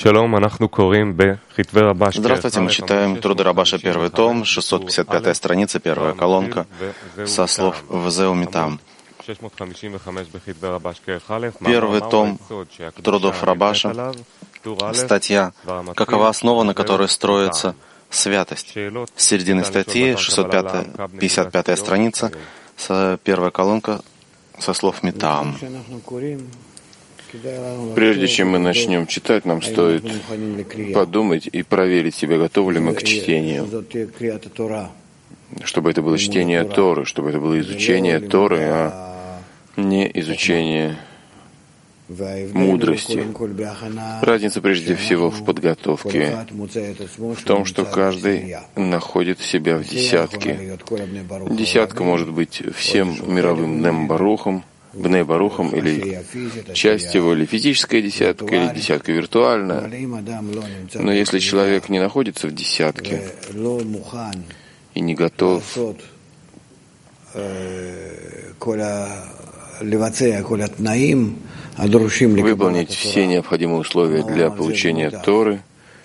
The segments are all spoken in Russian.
Здравствуйте, мы читаем труды Рабаша, первый том, 655 страница, первая колонка, со слов Везеу Митам. Первый том трудов Рабаша, статья «Какова основа, на которой строится святость?» С середины статьи, 655 страница, первая колонка, со слов Митам. Прежде чем мы начнем читать, нам стоит подумать и проверить себя, готовы ли мы к чтению. Чтобы это было чтение Торы, чтобы это было изучение Торы, а не изучение мудрости. Разница прежде всего в подготовке, в том, что каждый находит себя в десятке. Десятка может быть всем мировым Бней Барухом, или часть его, или физическая десятка, или десятка виртуальная. Но если человек не находится в десятке и не готов выполнить все необходимые условия для получения Торы,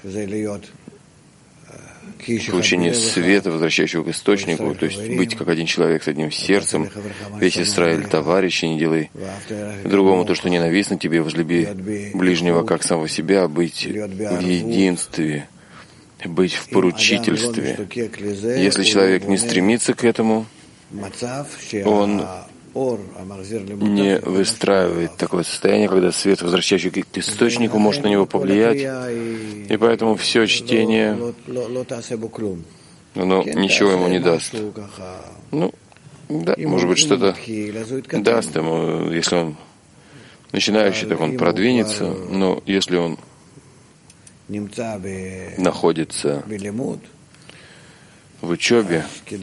получение света, возвращающего к источнику, то есть быть как один человек с одним сердцем, весь Израиль товарищи, не делай другому то, что ненавистно тебе, возлюби ближнего как самого себя, быть в единстве, быть в поручительстве. Если человек не стремится к этому, он не выстраивает такое состояние, когда свет, возвращающий к источнику, может на него повлиять, и поэтому все чтение, оно ничего ему не даст. Ну, да, может быть, что-то даст ему, если он начинающий, так он продвинется, но если он находится в учебе,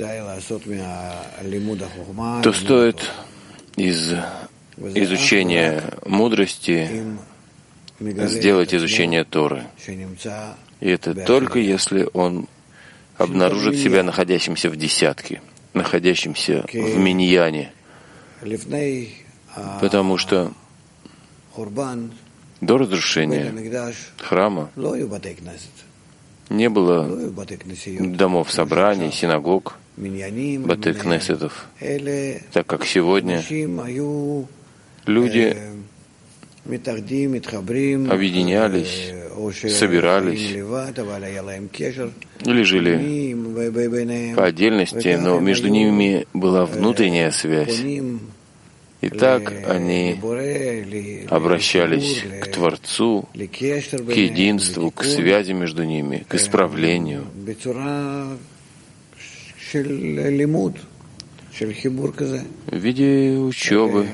то стоит из изучения мудрости сделать изучение Торы. И это только если он обнаружит себя находящимся в десятке, находящимся в миньяне. Потому что до разрушения храма не было домов собраний, синагог, бате-кнесетов, так как сегодня люди объединялись, собирались или жили по отдельности, но между ними была внутренняя связь. И так они обращались к Творцу, к единству, к связи между ними, к исправлению. В виде учебы,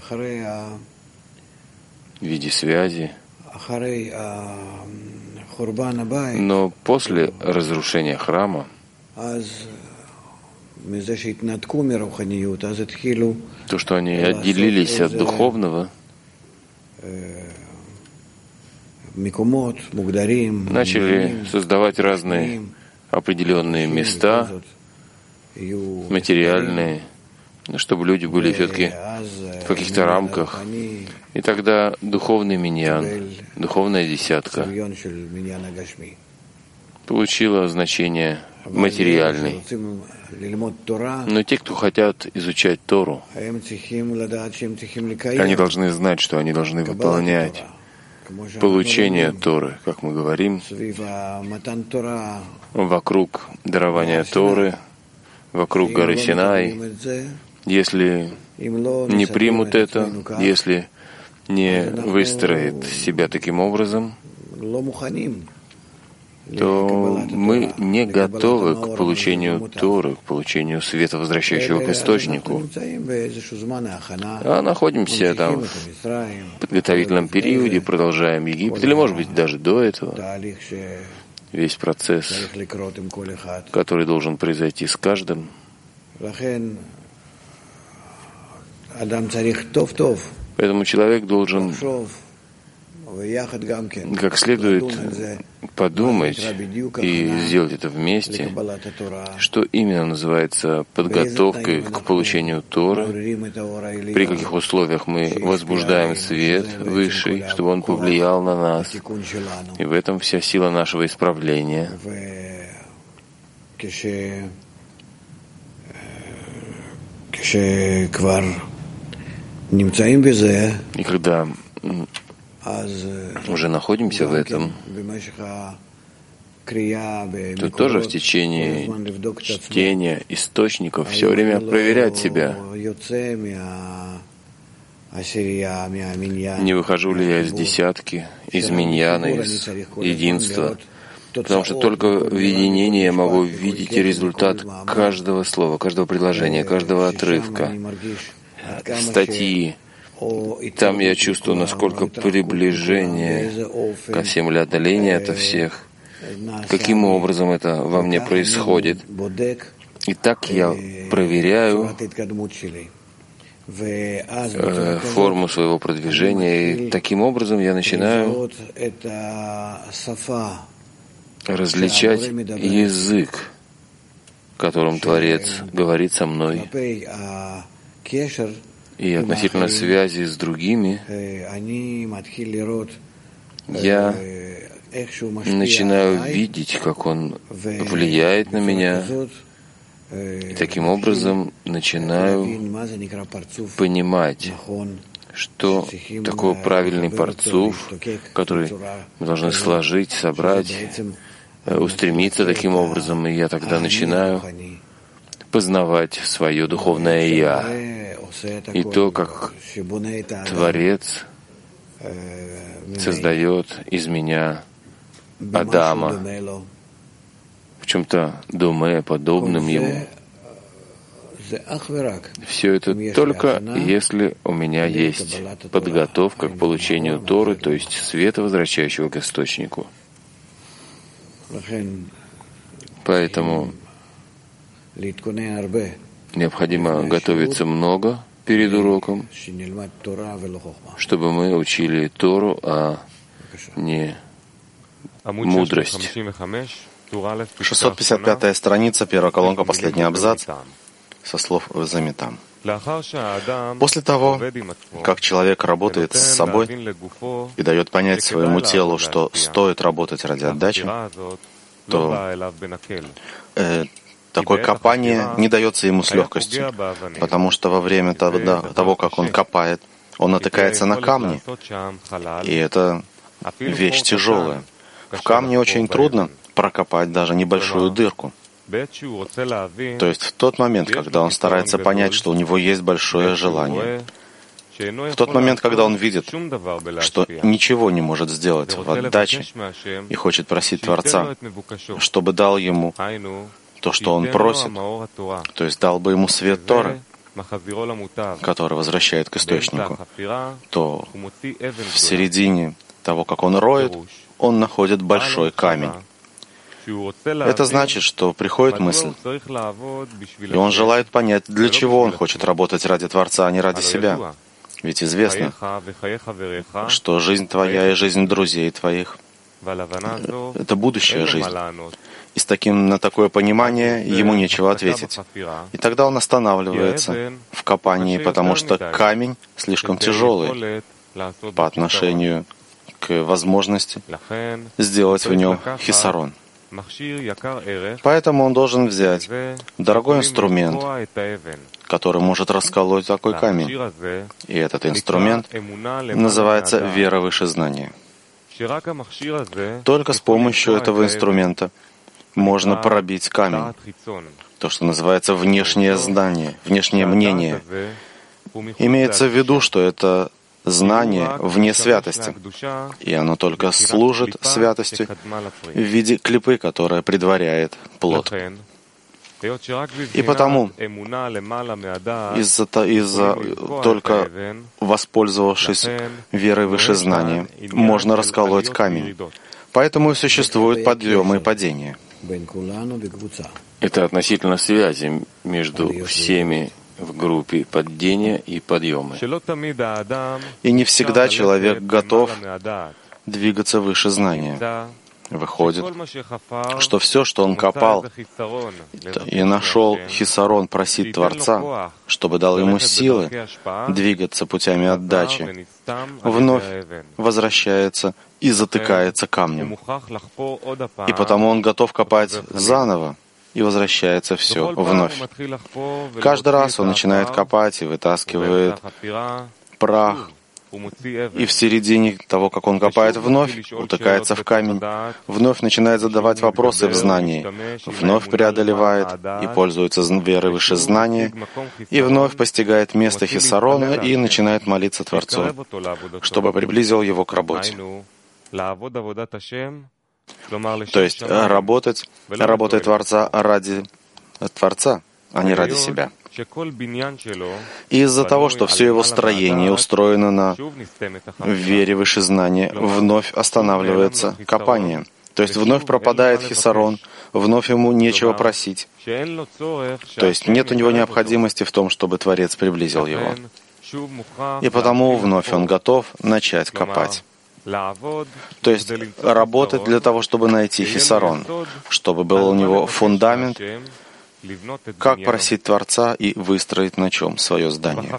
в виде связи. Но после разрушения храма, то, что они отделились от духовного, начали создавать разные определенные места, материальные, чтобы люди были все-таки в каких-то рамках. И тогда духовный миньян, духовная десятка получила значение материальный. Но те, кто хотят изучать Тору, они должны знать, что они должны выполнять получение Торы, как мы говорим, вокруг дарования Торы, вокруг горы Синай. Если не примут это, если не выстроят себя таким образом, то мы не готовы к получению Торы, к получению света, возвращающего к источнику. А находимся там в подготовительном периоде, продолжаем Египет, или, может быть, даже до этого. Весь процесс, который должен произойти с каждым. Поэтому человек должен как следует подумать и сделать это вместе, что именно называется подготовкой к получению Торы, при каких условиях мы возбуждаем свет Высший, чтобы он повлиял на нас, и в этом вся сила нашего исправления. И когда уже находимся в этом, то тоже в течение чтения источников все время проверять себя. Не выхожу ли я из десятки, из миньяна, из единства, потому что только в единении я могу видеть результат каждого слова, каждого предложения, каждого отрывка, статьи. Там я чувствую, насколько приближение ко всем или отдаление от всех, каким образом это во мне происходит. И так я проверяю форму своего продвижения, и таким образом я начинаю различать язык, которым Творец говорит со мной. И относительно связи с другими, я начинаю видеть, как он влияет на меня, и таким образом начинаю понимать, что такое правильный парцуф, который мы должны сложить, собрать, устремиться таким образом, и я тогда начинаю познавать свое духовное «Я» и то, как Творец создает из меня Адама в чем-то думе, подобным ему. Все это только если у меня есть подготовка к получению Торы, то есть света, возвращающего к источнику. Поэтому необходимо готовиться много перед уроком, чтобы мы учили Тору, а не мудрость. 655-я страница, первая колонка, последний абзац, со слов Замитам. После того, как человек работает с собой и дает понять своему телу, что стоит работать ради отдачи, то такое копание не дается ему с легкостью, потому что во время того, как он копает, он натыкается на камни, и это вещь тяжелая. В камне очень трудно прокопать даже небольшую дырку. То есть в тот момент, когда он старается понять, что у него есть большое желание, в тот момент, когда он видит, что ничего не может сделать в отдаче и хочет просить Творца, чтобы дал ему то, что он просит, то есть дал бы ему свет Торы, который возвращает к источнику, то в середине того, как он роет, он находит большой камень. Это значит, что приходит мысль, и он желает понять, для чего он хочет работать ради Творца, а не ради себя. Ведь известно, что жизнь твоя и жизнь друзей твоих — это будущая жизнь. И на такое понимание ему нечего ответить. И тогда он останавливается в копании, потому что камень слишком тяжелый по отношению к возможности сделать в нем хисарон. Поэтому он должен взять дорогой инструмент, который может расколоть такой камень. И этот инструмент называется вера выше знания. Только с помощью этого инструмента можно пробить камень, то, что называется внешнее знание, внешнее мнение. Имеется в виду, что это знание вне святости, и оно только служит святости в виде клипы, которая предваряет плод. И потому, только воспользовавшись верой выше знания, можно расколоть камень. Поэтому и существуют подъемы и падения. Это относительно связи между всеми в группе падения и подъема. И не всегда человек готов двигаться выше знания. Выходит, что все, что он копал и нашел хисарон, просит Творца, чтобы дал ему силы двигаться путями отдачи, вновь возвращается и затыкается камнем. И потому он готов копать заново, и возвращается все вновь. Каждый раз он начинает копать и вытаскивает прах, и в середине того, как он копает, вновь утыкается в камень, вновь начинает задавать вопросы в знании, вновь преодолевает и пользуется верой выше знания, и вновь постигает место хисарона и начинает молиться Творцу, чтобы приблизил его к работе. То есть работать Творца ради Творца, а не ради себя. И из-за того, что все его строение устроено на вере выше знания, вновь останавливается копание. То есть вновь пропадает хисарон, вновь ему нечего просить. То есть нет у него необходимости в том, чтобы Творец приблизил его. И потому вновь он готов начать копать. То есть работать для того, чтобы найти хисарон, чтобы был у него фундамент, как просить Творца и выстроить на чем свое здание.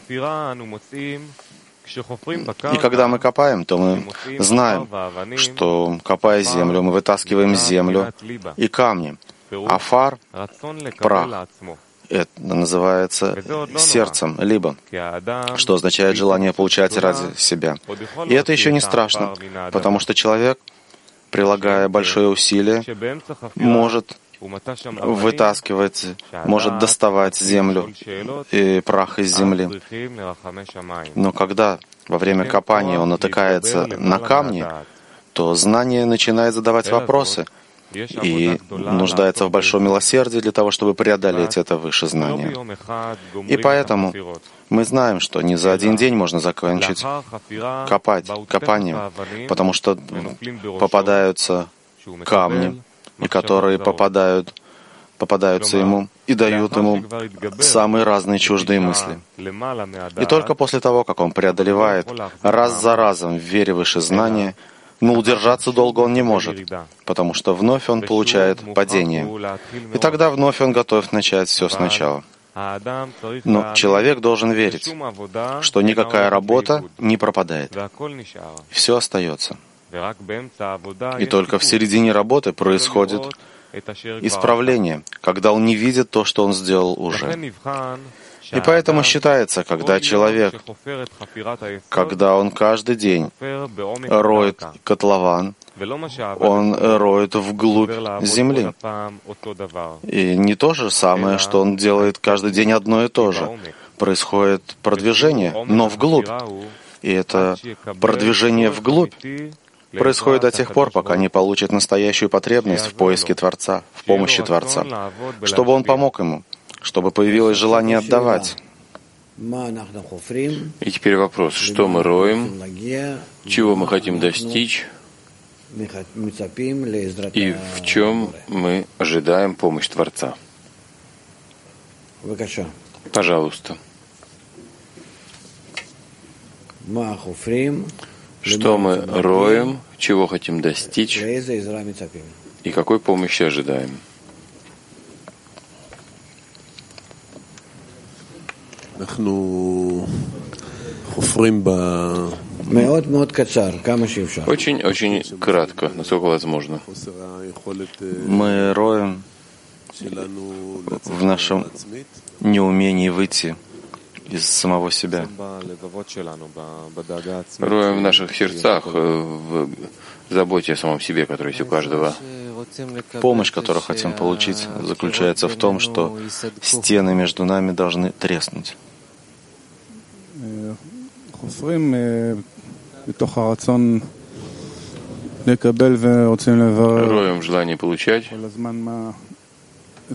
И когда мы копаем, то мы знаем, что, копая землю, мы вытаскиваем землю и камни. Афар, прах, это называется сердцем, либо, что означает желание получать ради себя. И это еще не страшно, потому что человек, прилагая большое усилие, может вытаскивать, может доставать землю и прах из земли. Но когда во время копания он натыкается на камни, то знание начинает задавать вопросы и нуждается в большом милосердии для того, чтобы преодолеть это выше знание. И поэтому мы знаем, что не за один день можно закончить копание, потому что попадаются камни, и которые попадаются ему и дают ему самые разные чуждые мысли. И только после того, как он преодолевает раз за разом в вере выше знания, но удержаться долго он не может, потому что вновь он получает падение. И тогда вновь он готов начать все сначала. Но человек должен верить, что никакая работа не пропадает. Все остается. И только в середине работы происходит исправление, когда он не видит то, что он сделал уже. И поэтому считается, когда человек, когда он каждый день роет котлован, он роет вглубь земли. И не то же самое, что он делает каждый день одно и то же. Происходит продвижение, но вглубь. И это продвижение вглубь происходит до тех пор, пока не получит настоящую потребность в поиске Творца, в помощи Творца, чтобы он помог ему, чтобы появилось желание отдавать. И теперь вопрос, что мы роем, чего мы хотим достичь, и в чем мы ожидаем помощь Творца. Пожалуйста. Что мы роем, чего хотим достичь, и какой помощи ожидаем. Очень кратко, насколько возможно. Мы роем в нашем неумении выйти из самого себя. Роем в наших сердцах, в заботе о самом себе, которая есть у каждого. Помощь, которую хотим получить, заключается в том, что стены между нами должны треснуть. Роем в желании получать. И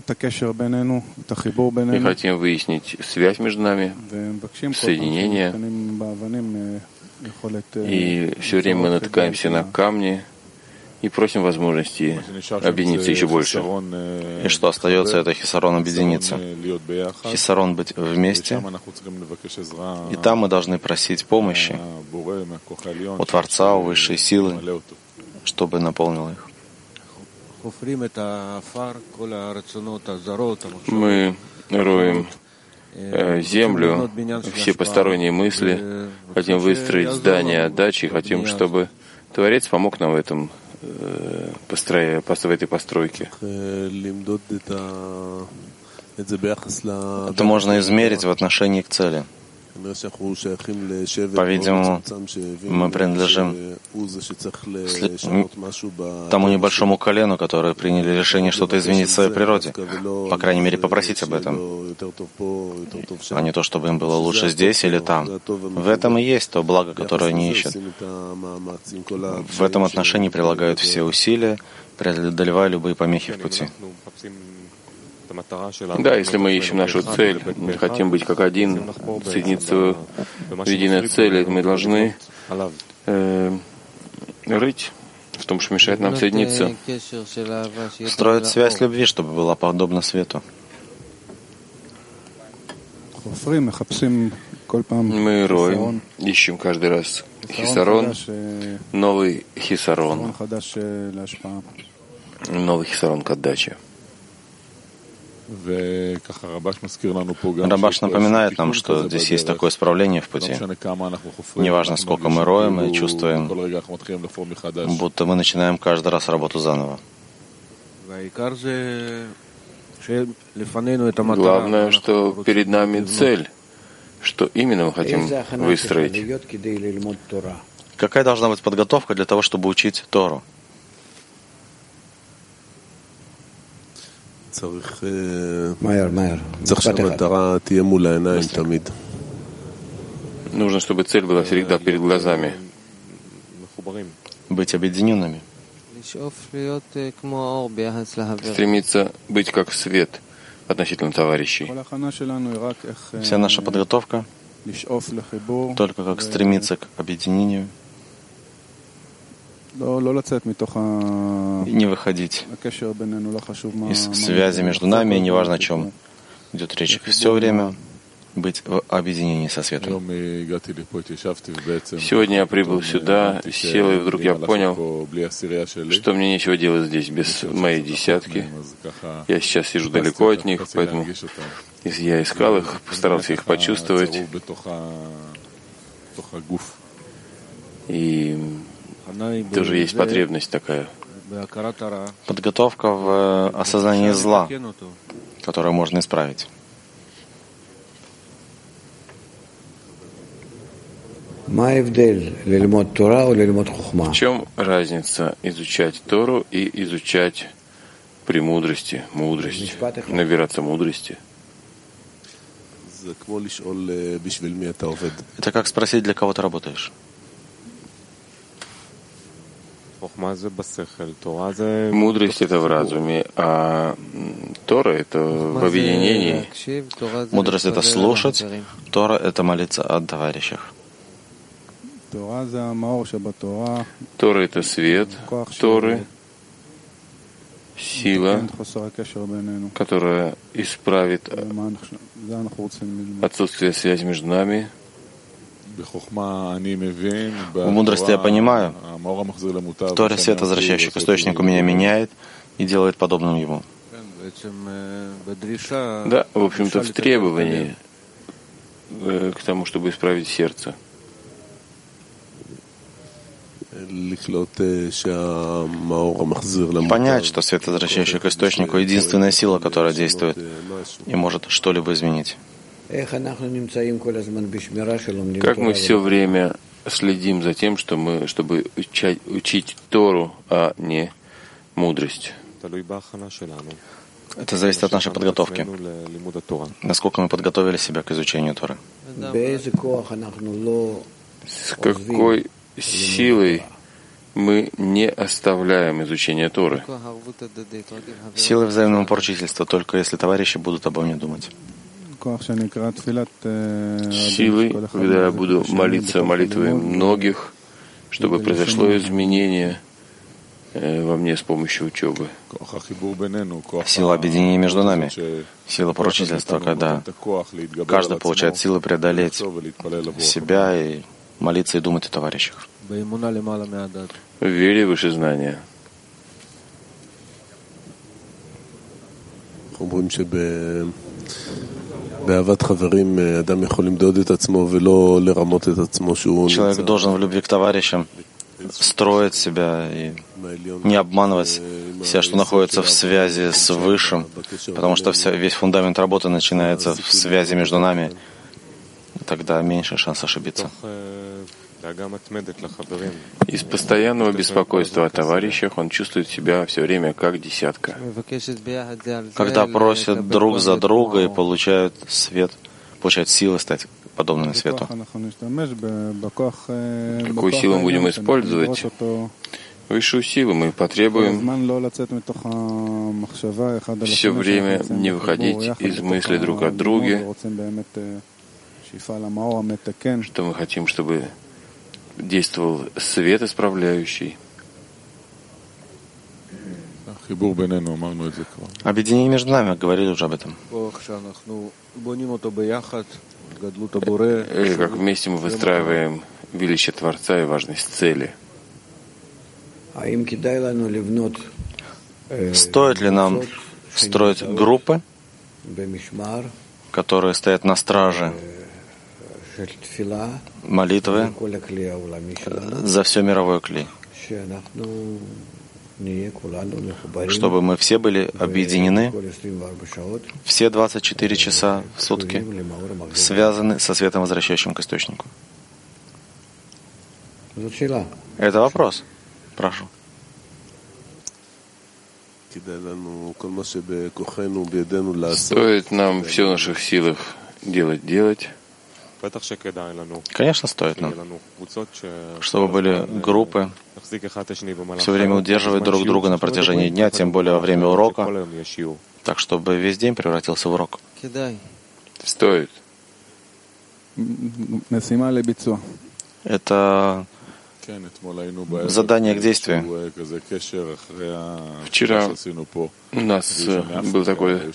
хотим выяснить связь между нами, соединение. И все время мы натыкаемся на камни и просим возможности объединиться еще больше. И что остается, это хисарон объединиться. Хисарон быть вместе. И там мы должны просить помощи у Творца, у высшей силы, чтобы наполнил их. Мы роем землю, все посторонние мысли, хотим выстроить здание отдачи, хотим, чтобы Творец помог нам в этом, в этой постройке. Это можно измерить в отношении к цели. По-видимому, мы принадлежим тому небольшому колену, которые приняли решение что-то изменить в своей природе. По крайней мере, попросить об этом. А не то, чтобы им было лучше здесь или там. В этом и есть то благо, которое они ищут. В этом отношении прилагают все усилия, преодолевая любые помехи в пути. Да, если мы ищем нашу цель, мы хотим быть как один, соединиться в единой цели, мы должны рыть в том, что мешает нам соединиться. Строить связь любви, чтобы была подобна свету. Мы роем, ищем каждый раз хисарон, новый хисарон к отдаче. Рабаш напоминает нам, что здесь есть такое исправление в пути. Неважно, сколько мы роем и чувствуем, будто мы начинаем каждый раз работу заново. Главное, что перед нами цель, что именно мы хотим выстроить. Какая должна быть подготовка для того, чтобы учить Тору? Нужно, чтобы цель была всегда перед глазами. Быть объединенными. Стремиться быть как свет относительно товарищей. Вся наша подготовка только как стремиться к объединению. Не выходить из связи между нами, неважно о чем идет речь. Все время быть в объединении со светом. Сегодня я прибыл сюда, сел, и вдруг я понял, что мне нечего делать здесь без моей десятки. Я сейчас сижу далеко от них, поэтому я искал их, постарался их почувствовать. И тоже есть потребность такая. Подготовка в осознании зла, которое можно исправить. В чем разница изучать Тору и изучать премудрости, мудрость, набираться мудрости? Это как спросить, для кого ты работаешь. Мудрость — это в разуме, а Тора — это в объединении. Мудрость — это слушать, Тора — это молиться о товарищах. Тора — это свет Торы, сила, которая исправит отсутствие связи между нами. В мудрости я понимаю, в Торе свет, возвращающий к источнику, меня меняет и делает подобным ему. Да, в общем-то, в требовании к тому, чтобы исправить сердце. Понять, что свет, возвращающий к источнику, единственная сила, которая действует и может что-либо изменить. Как мы все время следим за тем, чтобы учить Тору, а не мудрость? Это зависит от нашей подготовки. Насколько мы подготовили себя к изучению Торы. С какой силой мы не оставляем изучение Торы? Силой взаимного поручительства, только если товарищи будут обо мне думать. Силой, когда я буду молиться молитвой многих, чтобы произошло изменение во мне с помощью учебы. Сила объединения между нами, сила поручительства, когда каждый получает силы преодолеть себя и молиться и думать о товарищах. В вере выше знания. Человек должен в любви к товарищам строить себя и не обманывать себя, что находится в связи с Высшим, потому что весь фундамент работы начинается в связи между нами, тогда меньше шанс ошибиться. Из постоянного беспокойства о товарищах он чувствует себя все время как десятка. Когда просят друг за друга и получают свет, получают силы стать подобными свету. Какую силу мы будем использовать? Высшую силу мы потребуем все время не выходить из мысли друг о друге, что мы хотим, чтобы действовал свет исправляющий. Объединение между нами, говорили уже об этом. Или как вместе мы выстраиваем величие Творца и важность цели. Стоит ли нам строить группы, которые стоят на страже молитвы за все мировое кли, чтобы мы все были объединены, все 24 часа в сутки связаны со светом, возвращающим к источнику? Это вопрос. Прошу. Стоит нам все в наших силах делать. Конечно, стоит нам, чтобы были группы, все время удерживать друг друга на протяжении дня, тем более во время урока, так чтобы весь день превратился в урок. Стоит. Это задание к действию. Вчера у нас было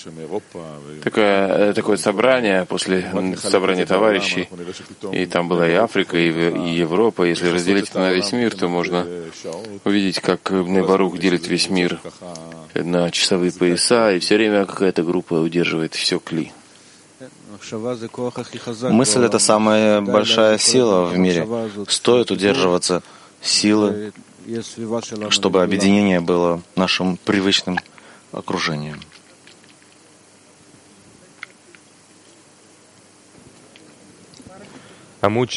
такое собрание после собрания товарищей, и там была и Африка, и Европа. Если разделить это на весь мир, то можно увидеть, как Барух делит весь мир на часовые пояса, и все время какая-то группа удерживает все кли. Мысль — это самая большая сила в мире. Стоит удерживаться силы, чтобы объединение было нашим привычным окружением. Амуд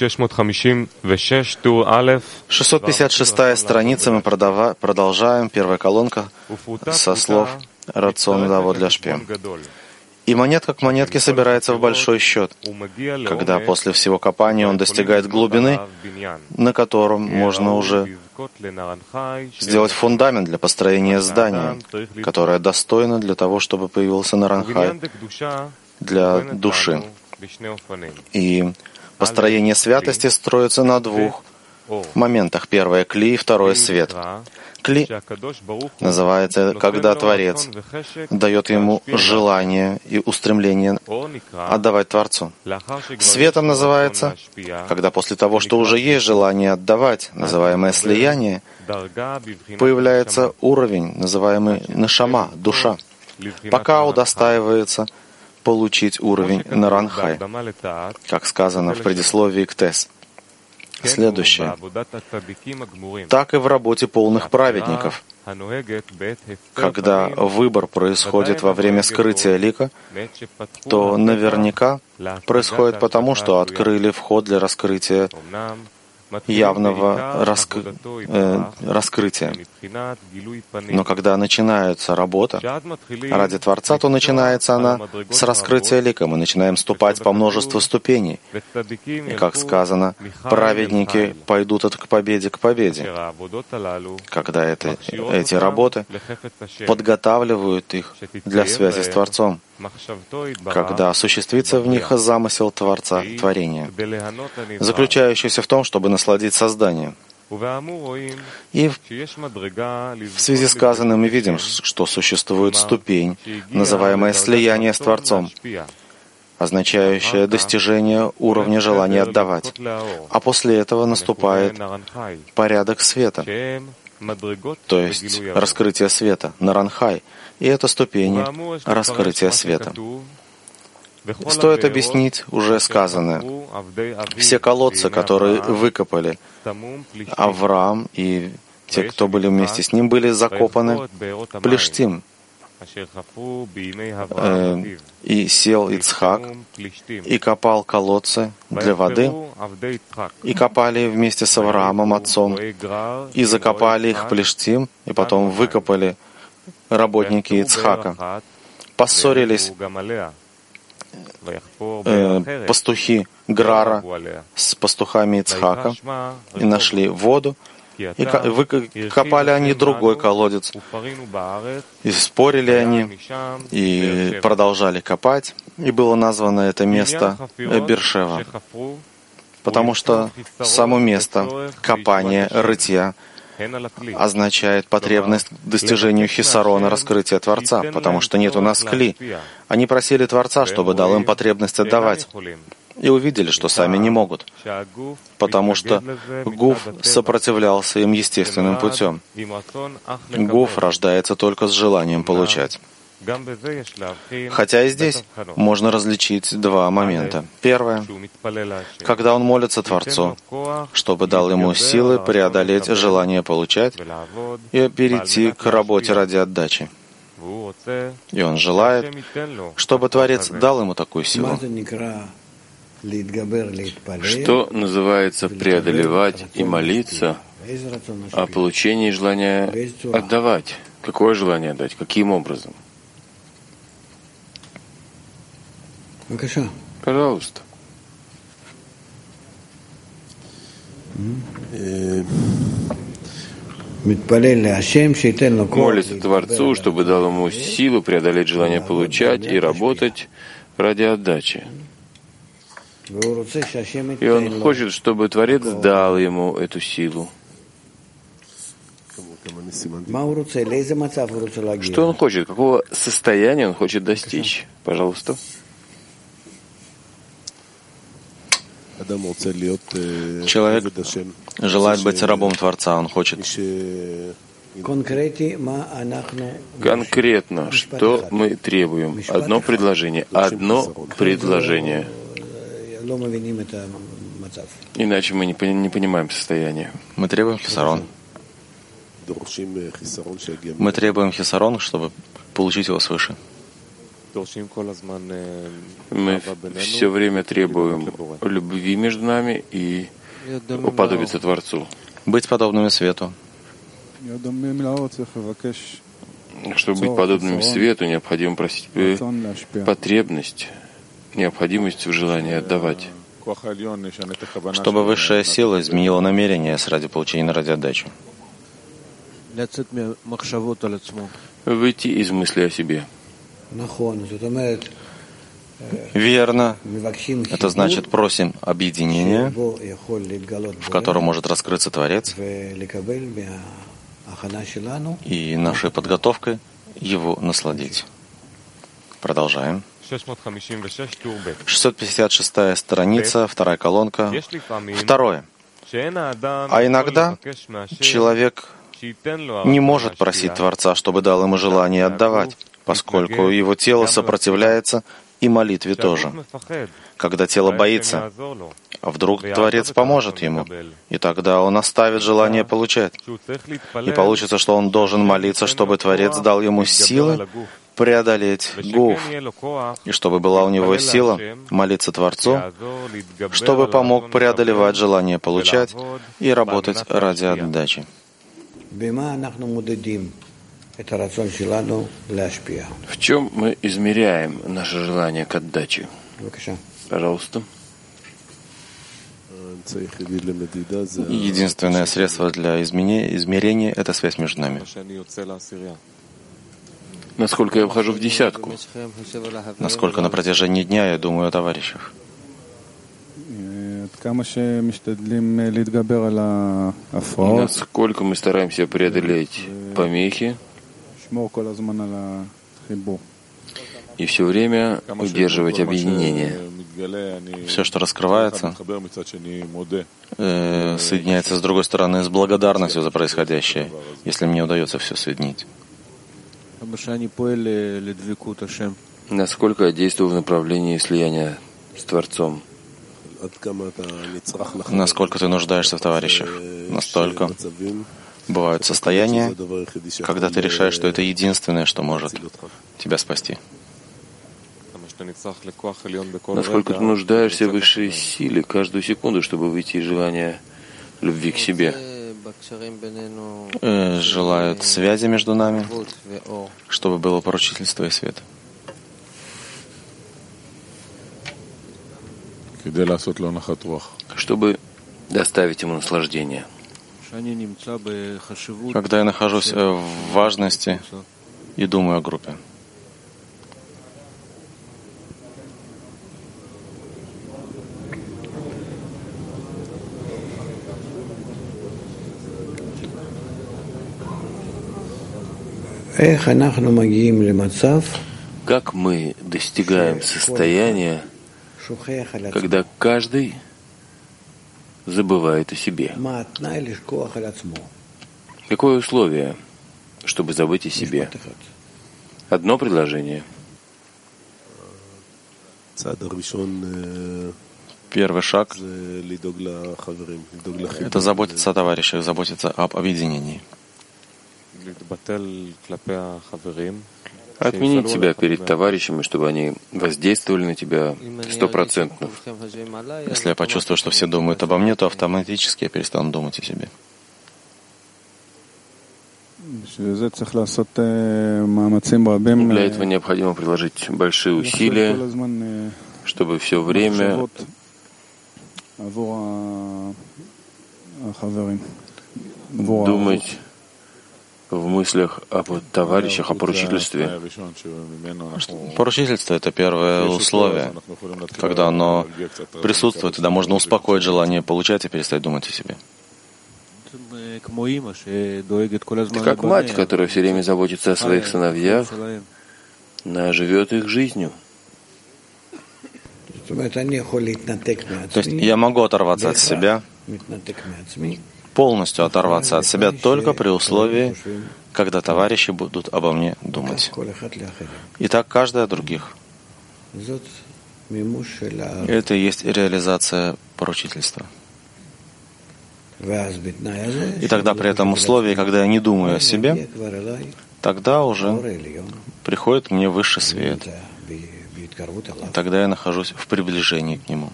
656-я страница, мы продолжаем, первая колонка, со слов «Рацион Давод Ляшпе». И монетка к монетке собирается в большой счет, когда после всего копания он достигает глубины, на котором можно уже сделать фундамент для построения здания, которое достойно для того, чтобы появился Наранхай для души. И построение святости строится на двух моментах. Первое — кли, второе — свет. Кли называется, когда Творец дает ему желание и устремление отдавать Творцу. Светом называется, когда после того, что уже есть желание отдавать, называемое слияние, появляется уровень, называемый нашама, душа, пока удостаивается получить уровень Наранхай, как сказано в предисловии к Тес. Следующее. Так и в работе полных праведников. Когда выбор происходит во время скрытия лика, то наверняка происходит потому, что открыли вход для раскрытия явного раскрытия. Но когда начинается работа ради Творца, то начинается она с раскрытия лика. Мы начинаем ступать по множеству ступеней. И, как сказано, праведники пойдут к победе, когда эти работы подготавливают их для связи с Творцом, когда осуществится в них замысел Творца творения, заключающийся в том, чтобы насладить созданием. И в связи с сказанным мы видим, что существует ступень, называемая слияние с Творцом, означающее достижение уровня желания отдавать. А после этого наступает порядок света, то есть раскрытие света, Наранхай, и это ступени раскрытия света. Стоит объяснить уже сказанное. Все колодцы, которые выкопали Авраам и те, кто были вместе с ним, были закопаны Плештим. И сел Ицхак, и копал колодцы для воды, и копали вместе с Авраамом, отцом, и закопали их Плештим, и потом выкопали работники Ицхака. Поссорились пастухи Грара с пастухами Ицхака и нашли воду, и копали они другой колодец. И спорили они, и продолжали копать, и было названо это место Бершева, потому что само место копания, рытья, означает потребность к достижению хисарона, раскрытия Творца, потому что нет у нас кли. Они просили Творца, чтобы дал им потребность отдавать, и увидели, что сами не могут, потому что гуф сопротивлялся им естественным путем. Гуф рождается только с желанием получать. Хотя и здесь можно различить два момента. Первое, когда он молится Творцу, чтобы дал ему силы преодолеть желание получать и перейти к работе ради отдачи. И он желает, чтобы Творец дал ему такую силу. Что называется преодолевать и молиться о получении желания отдавать? Какое желание отдать? Каким образом? Пожалуйста. Молится Творцу, чтобы дал ему силу преодолеть желание получать и работать ради отдачи. И он хочет, чтобы Творец дал ему эту силу. Что он хочет? Какого состояния он хочет достичь? Пожалуйста. Человек желает быть рабом Творца, он хочет. Конкретно, что мы требуем? Одно предложение. Одно предложение. Иначе мы не понимаем состояние. Мы требуем хисарон. Мы требуем хисарон, чтобы получить его свыше. Мы все время требуем любви между нами и уподобиться Творцу. Быть подобными свету. Чтобы быть подобными свету, необходимо просить потребность, необходимость в желании отдавать. Чтобы высшая сила изменила намерение ради получения, ради отдачи. Выйти из мысли о себе. Верно. Это значит, просим объединения, в котором может раскрыться Творец, и нашей подготовкой его насладить. Продолжаем. 656 страница, вторая колонка. Второе. А иногда человек не может просить Творца, чтобы дал ему желание отдавать, поскольку его тело сопротивляется и молитве тоже. Когда тело боится, а вдруг Творец поможет ему, и тогда он оставит желание получать. И получится, что он должен молиться, чтобы Творец дал ему силы преодолеть гуф, и чтобы была у него сила молиться Творцу, чтобы помог преодолевать желание получать и работать ради отдачи. В чем мы измеряем наше желание к отдаче? Пожалуйста. Единственное средство для измерения — это связь между нами. Насколько я вхожу в десятку? Насколько на протяжении дня я думаю о товарищах. Насколько мы стараемся преодолеть помехи и все время удерживать объединение. Все, что раскрывается, соединяется с другой стороны с благодарностью за происходящее, если мне удается все соединить. Насколько я действую в направлении слияния с Творцом? Насколько ты нуждаешься в товарищах, настолько бывают состояния, когда ты решаешь, что это единственное, что может тебя спасти. Насколько ты нуждаешься в высшей силе каждую секунду, чтобы выйти из желания любви к себе? Желают связи между нами, чтобы было поручительство и свет. Чтобы доставить ему наслаждение. Когда я нахожусь в важности и думаю о группе. Как мы достигаем состояния, когда каждый забывает о себе? Какое условие, чтобы забыть о себе? Одно предложение. Первый шаг — это заботиться о товарищах, заботиться об объединении. Отменить себя перед товарищами, чтобы они воздействовали на тебя 100%. Если я почувствую, что все думают обо мне, то автоматически я перестану думать о себе. Для этого необходимо приложить большие усилия, чтобы все время думать в мыслях об товарищах, о поручительстве. Поручительство — это первое условие. Когда оно присутствует, тогда можно успокоить желание получать и перестать думать о себе. Как мать, которая все время заботится о своих сыновьях, она живет их жизнью. То есть я могу оторваться от себя, полностью оторваться от себя только при условии, когда товарищи будут обо мне думать. И так каждый о других. Это и есть реализация поручительства. И тогда при этом условии, когда я не думаю о себе, тогда уже приходит мне высший свет. Тогда я нахожусь в приближении к нему.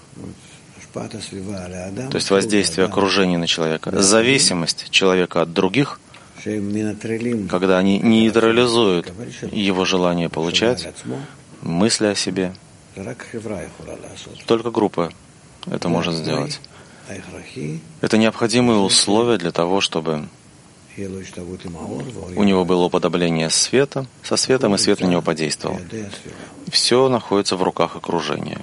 То есть воздействие окружения на человека, зависимость человека от других, когда они нейтрализуют его желание получать, мысли о себе. Только группа это может сделать. Это необходимые условия для того, чтобы у него было уподобление света, со светом, и свет на него подействовал. Все находится в руках окружения.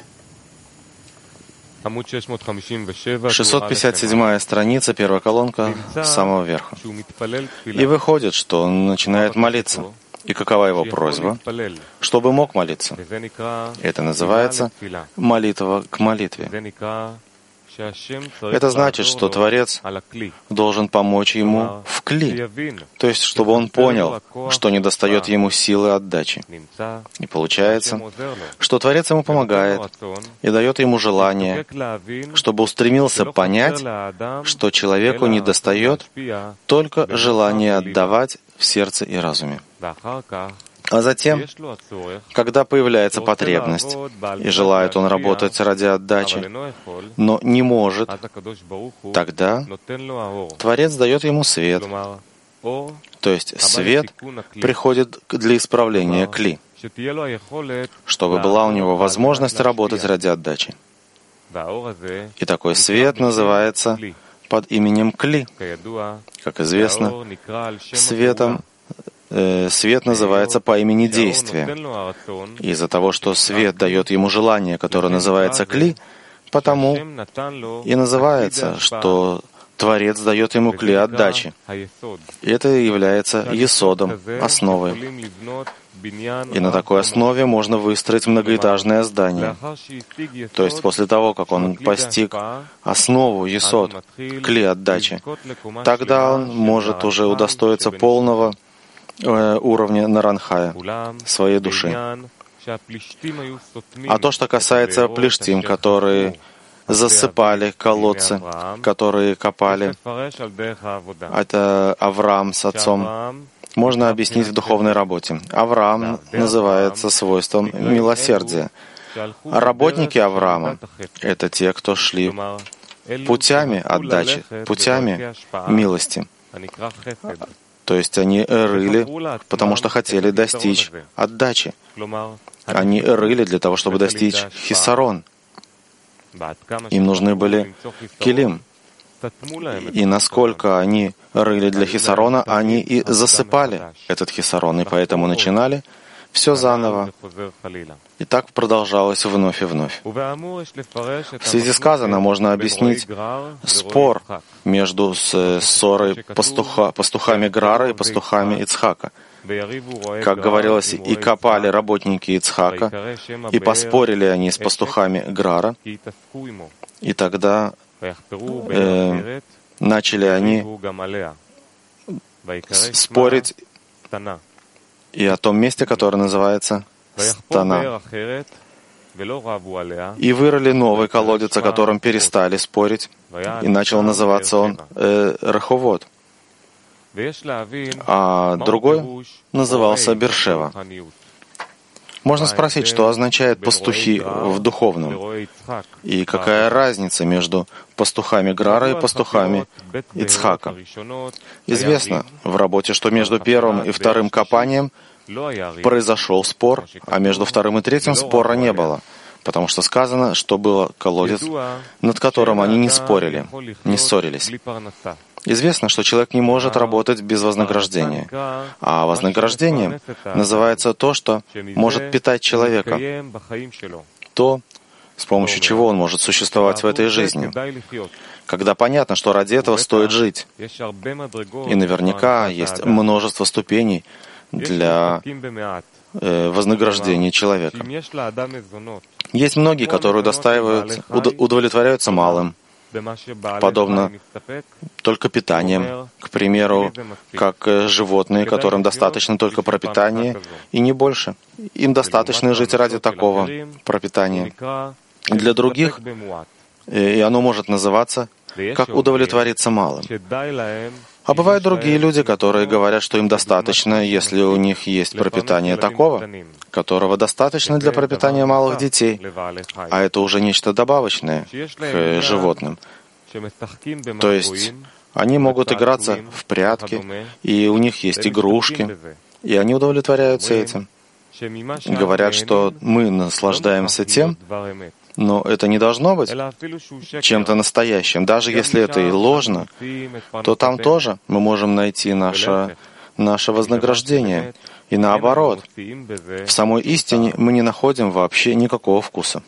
657 страница, первая колонка, с самого верха. И выходит, что он начинает молиться. И какова его просьба? Чтобы мог молиться. Это называется молитва к молитве. Это значит, что Творец должен помочь ему в кли, то есть, чтобы он понял, что недостает ему силы отдачи. И получается, что Творец ему помогает и дает ему желание, чтобы устремился понять, что человеку недостает только желание отдавать в сердце и разуме. А затем, когда появляется потребность, и желает он работать ради отдачи, но не может, тогда Творец дает ему свет. То есть свет приходит для исправления кли, чтобы была у него возможность работать ради отдачи. И такой свет называется под именем кли. Как известно, свет называется по имени действия. Из-за того, что свет дает ему желание, которое называется кли, Потому и называется, что Творец дает ему кли отдачи. И это является есодом, основой. И на такой основе можно выстроить многоэтажное здание. То есть после того, как он постиг основу, есод, кли отдачи, тогда он может уже удостоиться полного уровня Наранхая, своей души. А то, что касается плештим, которые засыпали колодцы, которые копали, это Авраам с отцом, можно объяснить в духовной работе. Авраам называется свойством милосердия. А работники Авраама — это те, кто шли путями отдачи, путями милости. То есть они рыли, потому что хотели достичь отдачи. Они рыли для того, чтобы достичь хисарон. Им нужны были килим. И насколько они рыли для хисарона, они и засыпали этот хисарон, и поэтому начинали все заново. И так продолжалось вновь и вновь. В связи сказанным можно объяснить спор между ссорой пастухами Грара и пастухами Ицхака. Как говорилось, и копали работники Ицхака, и поспорили они с пастухами Грара, и тогда начали они спорить и о том месте, которое называется Стана. И вырыли новый колодец, о котором перестали спорить, и начал называться он Реховод. А другой назывался Бершева. Можно спросить, что означает пастухи в духовном, и какая разница между пастухами Грара и пастухами Ицхака. Известно в работе, что между первым и вторым копанием произошел спор, а между вторым и третьим спора не было, потому что сказано, что был колодец, над которым они не спорили, не ссорились. Известно, что человек не может работать без вознаграждения. А вознаграждением называется то, что может питать человека, то, с помощью чего он может существовать в этой жизни. Когда понятно, что ради этого стоит жить. И наверняка есть множество ступеней для вознаграждения человека. Есть многие, которые удовлетворяются малым, подобно только питанием, к примеру, как животные, которым достаточно только пропитания и не больше. Им достаточно жить ради такого пропитания. Для других, и оно может называться, как удовлетвориться малым. А бывают другие люди, которые говорят, что им достаточно, если у них есть пропитание такого, которого достаточно для пропитания малых детей, а это уже нечто добавочное к животным. То есть они могут играться в прятки, и у них есть игрушки, и они удовлетворяются этим. Говорят, что мы наслаждаемся тем, но это не должно быть чем-то настоящим. Даже если это и ложно, то там тоже мы можем найти наше вознаграждение. И наоборот, в самой истине мы не находим вообще никакого вкуса.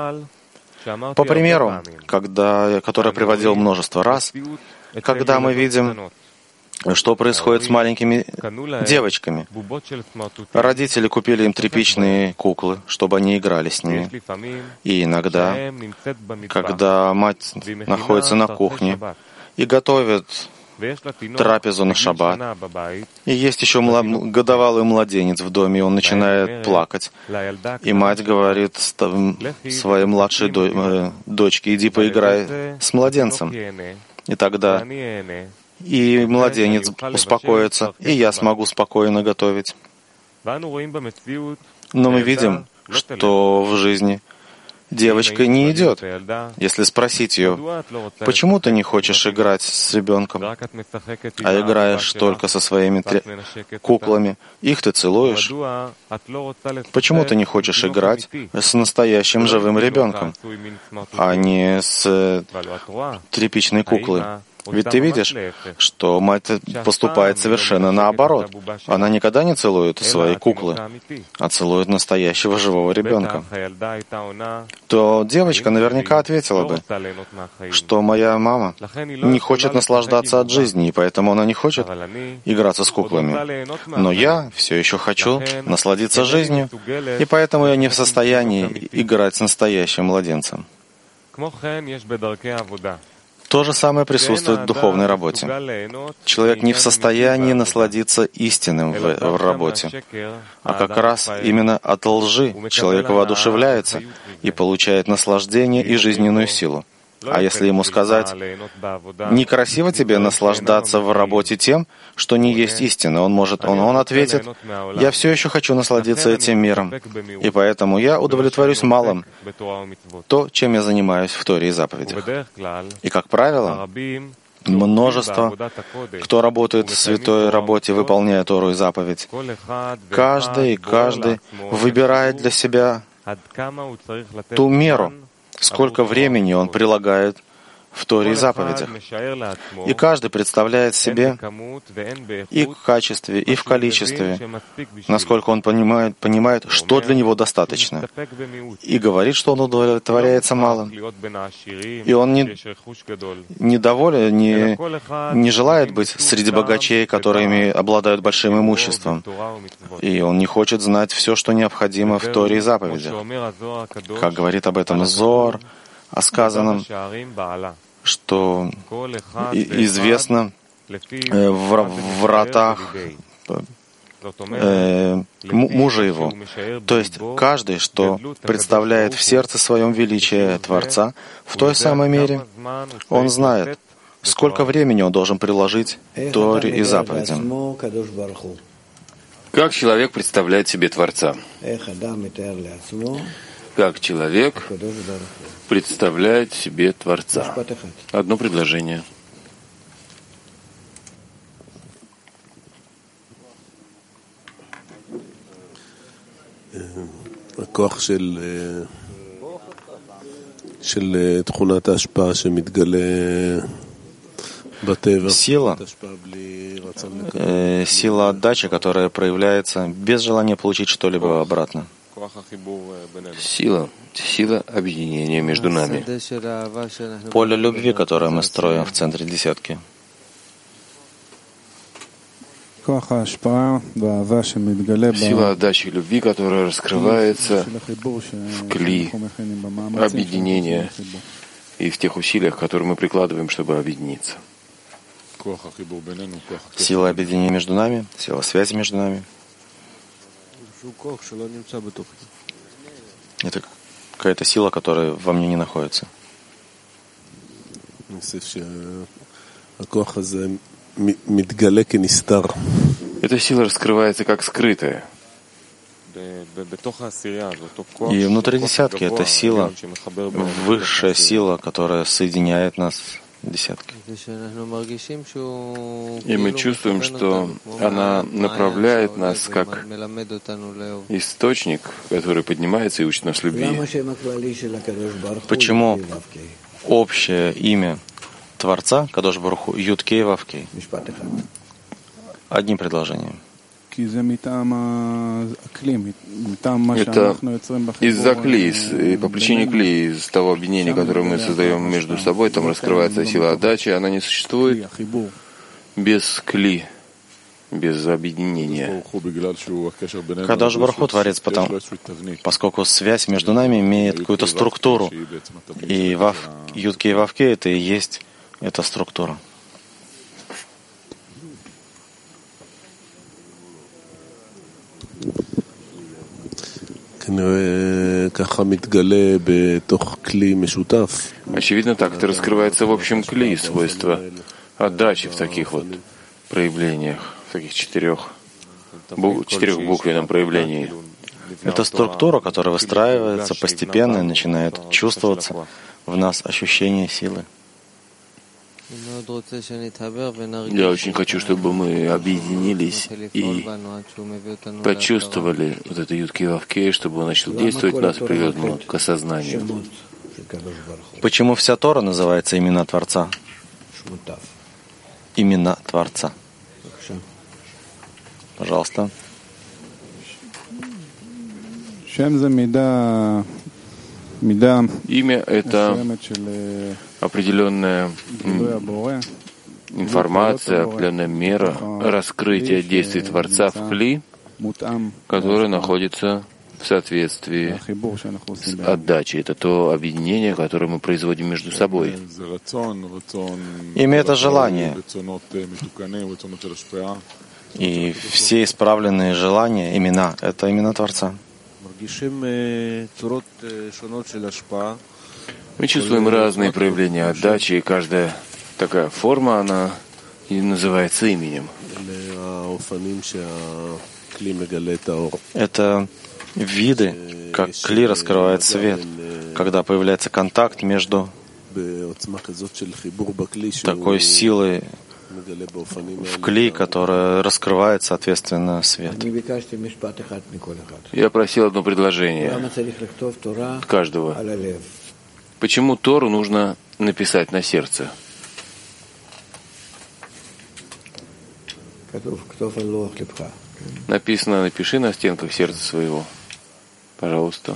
По примеру, который я приводил множество раз, когда мы видим, что происходит с маленькими девочками. Родители купили им тряпичные куклы, чтобы они играли с ними. И иногда, когда мать находится на кухне и готовит трапезу на шаббат, и есть еще годовалый младенец в доме, и он начинает плакать. И мать говорит своей младшей дочке: «Иди поиграй с младенцем». И тогда и младенец успокоится, и я смогу спокойно готовить. Но мы видим, что в жизни девочка не идет. Если спросить ее: почему ты не хочешь играть с ребенком, а играешь только со своими куклами, их ты целуешь? Почему ты не хочешь играть с настоящим живым ребенком, а не с тряпичной куклой? Ведь ты видишь, что мать поступает совершенно наоборот. Она никогда не целует свои куклы, а целует настоящего живого ребенка. То девочка наверняка ответила бы, что моя мама не хочет наслаждаться от жизни, и поэтому она не хочет играться с куклами. Но я все еще хочу насладиться жизнью, и поэтому я не в состоянии играть с настоящим младенцем. То же самое присутствует в духовной работе. Человек не в состоянии насладиться истинным в работе, а как раз именно от лжи человек воодушевляется и получает наслаждение и жизненную силу. А если ему сказать, некрасиво тебе наслаждаться в работе тем, что не есть истина, он ответит, я все еще хочу насладиться этим миром, и поэтому я удовлетворюсь малым, то, чем я занимаюсь в Торе и заповедях. И, как правило, множество, кто работает в святой работе, выполняя Тору и заповедь, каждый выбирает для себя ту меру, сколько времени он прилагает в Торе и заповедях. И каждый представляет себе и в качестве, и в количестве, насколько он понимает, что для него достаточно. И говорит, что он удовлетворяется малым. И он недоволен, не желает быть среди богачей, которые обладают большим имуществом. И он не хочет знать все, что необходимо в Торе и заповедях. Как говорит об этом Зоар, о сказанном, что известно в вратах мужа его. То есть каждый, что представляет в сердце своем величие Творца, в той самой мере он знает, сколько времени он должен приложить Торе и заповедям. Как человек представляет себе Творца? Как человек представляет себе Творца? Одно предложение. Сила отдачи, которая проявляется без желания получить что-либо обратно. Сила объединения между нами. Поле любви, которое мы строим в центре десятки. Сила отдачи и любви, которая раскрывается в кли объединения и в тех усилиях, которые мы прикладываем, чтобы объединиться. Сила объединения между нами, сила связи между нами. Это какая-то сила, которая во мне не находится. Эта сила раскрывается как скрытая. И внутри десятки эта сила, высшая сила, которая соединяет нас десятки. И мы чувствуем, что она направляет нас как источник, который поднимается и учит нас любви. Почему общее имя Творца, Кадош Барух Ху, Юд Кей Вав Кей? Одним предложением. Это из-за кли, и по причине кли, из того объединения, которое мы создаем между собой, там раскрывается сила отдачи, она не существует без кли, без объединения. Кадош Барух Ху Творец, поскольку связь между нами имеет какую-то структуру, и Юд Кей Вав Кей — это и есть эта структура. Очевидно, так это раскрывается в общем кли, свойства отдачи в таких вот проявлениях, в таких четырехбуквенном проявлении. Это структура, которая выстраивается постепенно и начинает чувствоваться в нас ощущение силы. Я очень хочу, чтобы мы объединились и почувствовали вот это Юд Кей Вав Кей, чтобы он начал действовать в нас и привел к осознанию. Почему вся Тора называется имена Творца? имена Творца. Пожалуйста. Имя — это определенная информация, определенная мера раскрытия действий Творца в кли, который находится в соответствии с отдачей. Это то объединение, которое мы производим между собой. Имя — это желание. И все исправленные желания, имена — это имена Творца. Мы чувствуем разные проявления отдачи, и каждая такая форма, она и называется именем. Это виды, как кли раскрывает свет, когда появляется контакт между такой силой в кли, которая раскрывает, соответственно, свет. Я просил одно предложение от каждого. Почему Тору нужно написать на сердце? Написано: напиши на стенках сердца своего. Пожалуйста.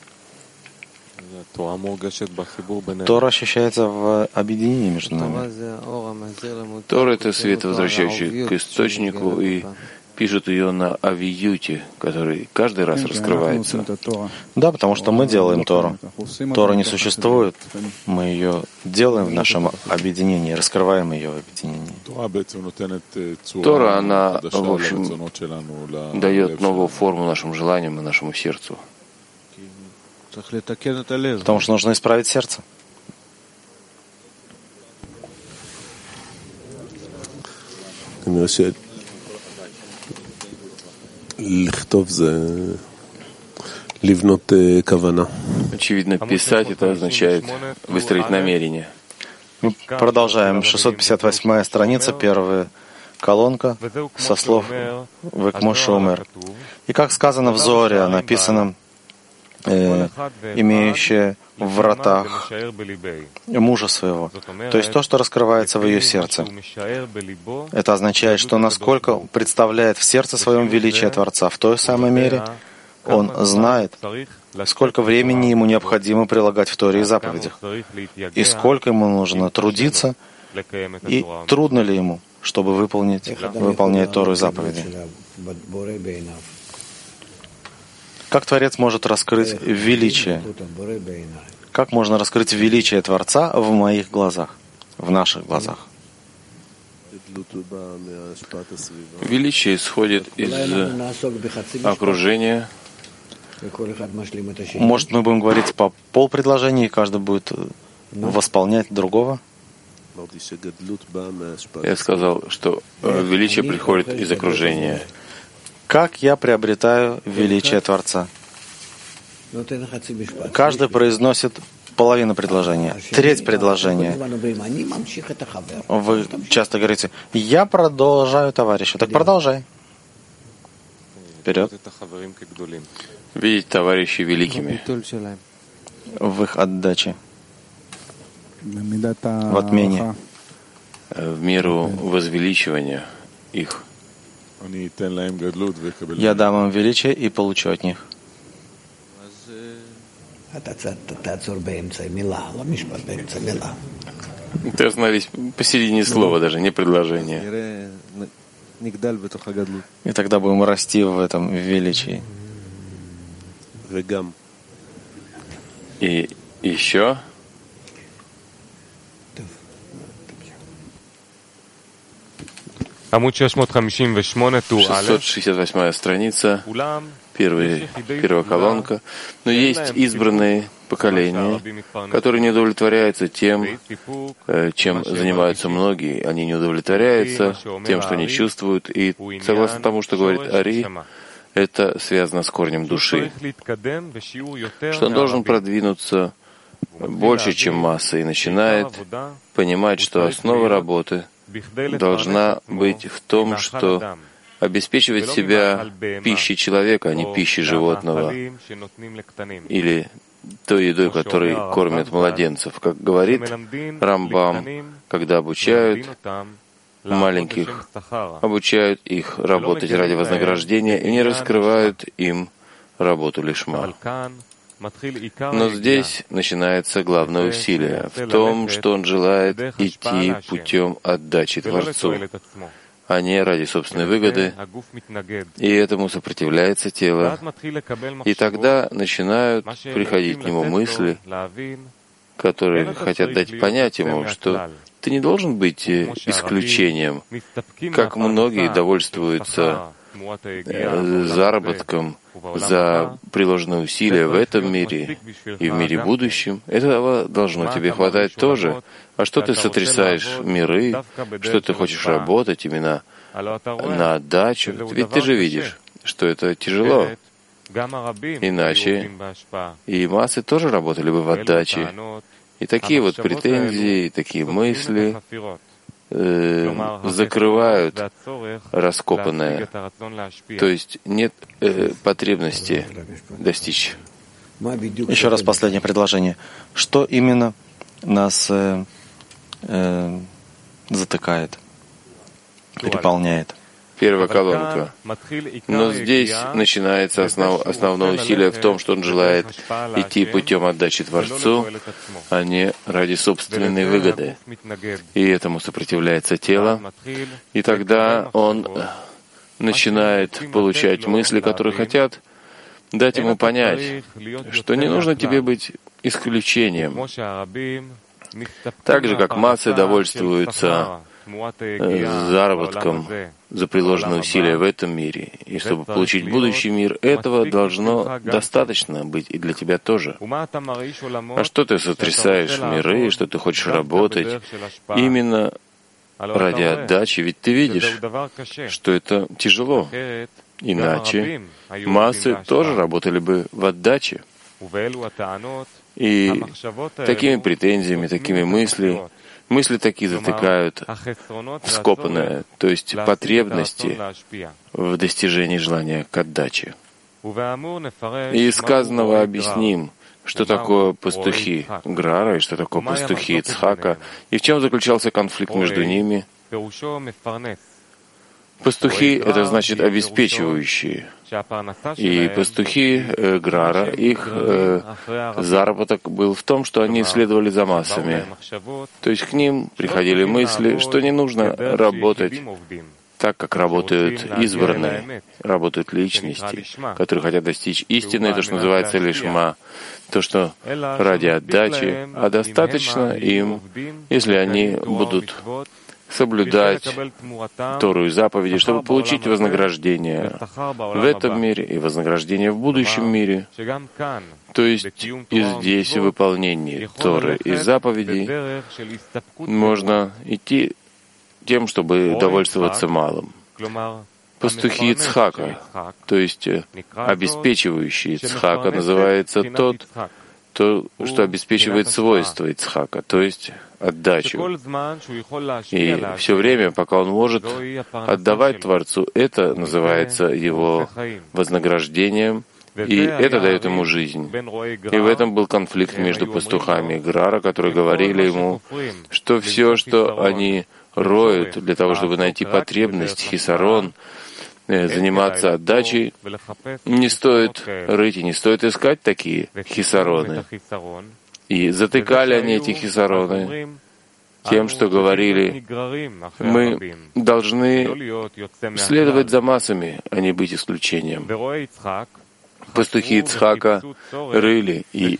Тора ощущается в объединении между нами. Тора — это свет, возвращающий к источнику, и пишут ее на авиюте, который каждый раз раскрывается. Да, потому что мы делаем Тору. Тора не существует. Мы ее делаем в нашем объединении, раскрываем ее в объединении. Тора, она, в общем, дает новую форму нашим желаниям и нашему сердцу. Потому что нужно исправить сердце. Очевидно, писать — это означает выстроить намерение. Мы продолжаем. 658-я страница, первая колонка, со слов «Векмо шомер». И как сказано в Зоре, написано, имеющее в вратах мужа своего. То есть то, что раскрывается в ее сердце. Это означает, что насколько представляет в сердце своем величие Творца, в той самой мере он знает, сколько времени ему необходимо прилагать в Торе и заповедях, и сколько ему нужно трудиться, и трудно ли ему, чтобы выполнять Тору и заповеди. Как Творец может раскрыть величие? Как можно раскрыть величие Творца в моих глазах, в наших глазах? Величие исходит из окружения. Может, мы будем говорить по полпредложения, и каждый будет восполнять другого? Я сказал, что величие приходит из окружения. Как я приобретаю величие Творца? Каждый произносит половину предложения, треть предложения. Вы часто говорите: «Я продолжаю, товарища». Так продолжай. Вперед. Видеть товарищей великими. В их отдаче, в отмене, в меру возвеличивания их. Я дам им величие и получу от них. Ты остановись посередине слова, даже не предложения. И тогда будем расти в этом величии. И еще. עמוד 658, טור א', 668 страница, первая колонка. Но есть избранные поколения, которые не удовлетворяются тем, чем занимаются многие. Они не удовлетворяются тем, что они чувствуют. И согласно тому, что говорит Ари, это связано с корнем души, что он должен продвинуться больше, чем масса, и начинает понимать, что основа работы должна быть в том, что обеспечивать себя пищей человека, а не пищей животного, или той едой, которой кормят младенцев. Как говорит Рамбам, когда обучают, маленьких, обучают их работать ради вознаграждения и не раскрывают им работу лишма. Но здесь начинается главное усилие в том, что он желает идти путем отдачи Творцу, а не ради собственной выгоды, и этому сопротивляется тело. И тогда начинают приходить к нему мысли, которые хотят дать понять ему, что ты не должен быть исключением, как многие довольствуются заработком за приложенные усилия в этом мире и в мире будущем. Этого должно тебе хватать тоже. А что ты сотрясаешь миры, что ты хочешь работать именно на отдачу? Ведь ты же видишь, что это тяжело. Иначе и массы тоже работали бы в отдаче. И такие вот претензии, такие мысли закрывают раскопанное, то есть нет потребности достичь. Еще раз последнее предложение. Что именно нас затыкает, переполняет? Первая колонка. Но здесь начинается основное усилие в том, что он желает идти путем отдачи Творцу, а не ради собственной выгоды. И этому сопротивляется тело. И тогда он начинает получать мысли, которые хотят дать ему понять, что не нужно тебе быть исключением. Так же, как массы довольствуются заработком за приложенные усилия в этом мире. И чтобы получить будущий мир, этого должно достаточно быть и для тебя тоже. А что ты сотрясаешь миры, что ты хочешь работать именно ради отдачи? Ведь ты видишь, что это тяжело. Иначе массы тоже работали бы в отдаче. И такими претензиями, такими мысли такие затыкают вскопанное, то есть потребности в достижении желания к отдаче. И из сказанного объясним, что такое пастухи Грара и что такое пастухи Ицхака, и в чем заключался конфликт между ними. Пастухи — это значит обеспечивающие. И пастухи Грара, их заработок был в том, что они следовали за массами. То есть к ним приходили мысли, что не нужно работать так, как работают избранные, работают личности, которые хотят достичь истины, то, что называется лишма, то, что ради отдачи, а достаточно им, если они будут соблюдать Тору и заповеди, чтобы получить вознаграждение в этом мире и вознаграждение в будущем мире. То есть и здесь в выполнении Торы и заповедей можно идти тем, чтобы довольствоваться малым. Пастухи Ицхака, то есть обеспечивающий Ицхака, называется тот, что обеспечивает свойства Ицхака, то есть отдачу. И все время, пока он может отдавать Творцу, это называется его вознаграждением, и это дает ему жизнь. И в этом был конфликт между пастухами Грара, которые говорили ему, что все, что они роют для того, чтобы найти потребность, хисарон, заниматься отдачей, не стоит рыть и не стоит искать такие хисароны. И затыкали они эти хисароны тем, что говорили, мы должны следовать за массами, а не быть исключением. Пастухи Ицхака рыли и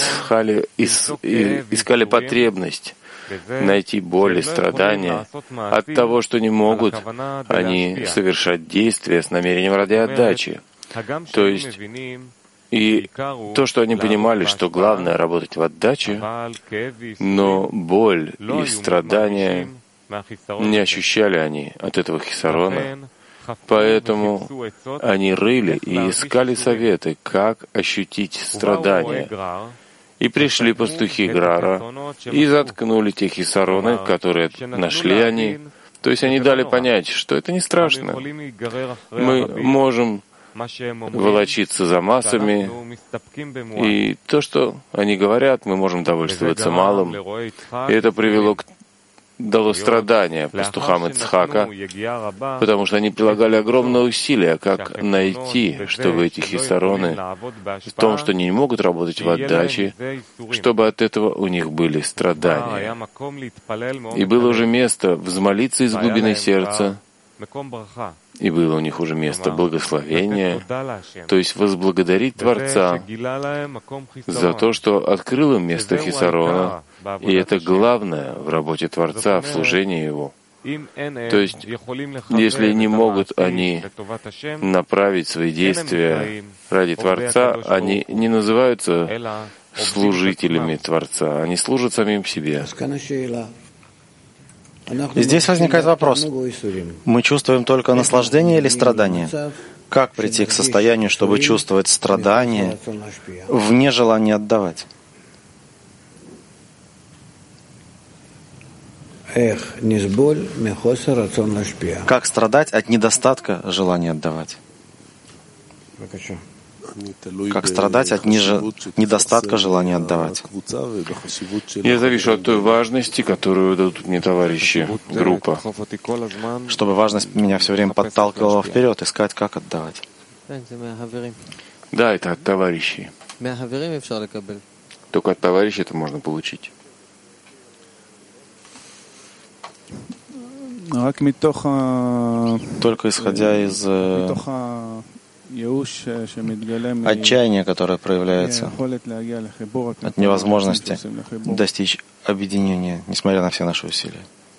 искали потребность найти боль и страдания от того, что не могут они совершать действия с намерением ради отдачи. То есть и то, что они понимали, что главное — работать в отдаче, но боль и страдания не ощущали они от этого хисарона. Поэтому они рыли и искали советы, как ощутить страдания. И пришли пастухи Грара и заткнули те хисароны, которые нашли они. То есть они дали понять, что это не страшно. Мы можем волочиться за массами, и то, что они говорят, мы можем довольствоваться малым. И это привело к дало страдания пастухам Ицхака, потому что они прилагали огромные усилия, как найти, чтобы эти хисароны, в том, что они не могут работать в отдаче, чтобы от этого у них были страдания. И было уже место взмолиться из глубины сердца, и было у них уже место благословения, то есть возблагодарить Творца за то, что открыл им место хисарона, и это главное в работе Творца, в служении Его. То есть, если не могут они направить свои действия ради Творца, они не называются служителями Творца, они служат самим себе. И здесь возникает вопрос. Мы чувствуем только наслаждение или страдание? Как прийти к состоянию, чтобы чувствовать страдание вне желания отдавать? Как страдать от недостатка желания отдавать? Как страдать от недостатка желания отдавать? Я завишу от той важности, которую дадут мне товарищи, группа. Чтобы важность меня все время подталкивала вперед, искать, как отдавать. Да, это от товарищей. Только от товарищей это можно получить. Только исходя из отчаяние, которое проявляется от невозможности достичь объединения, несмотря на все наши усилия.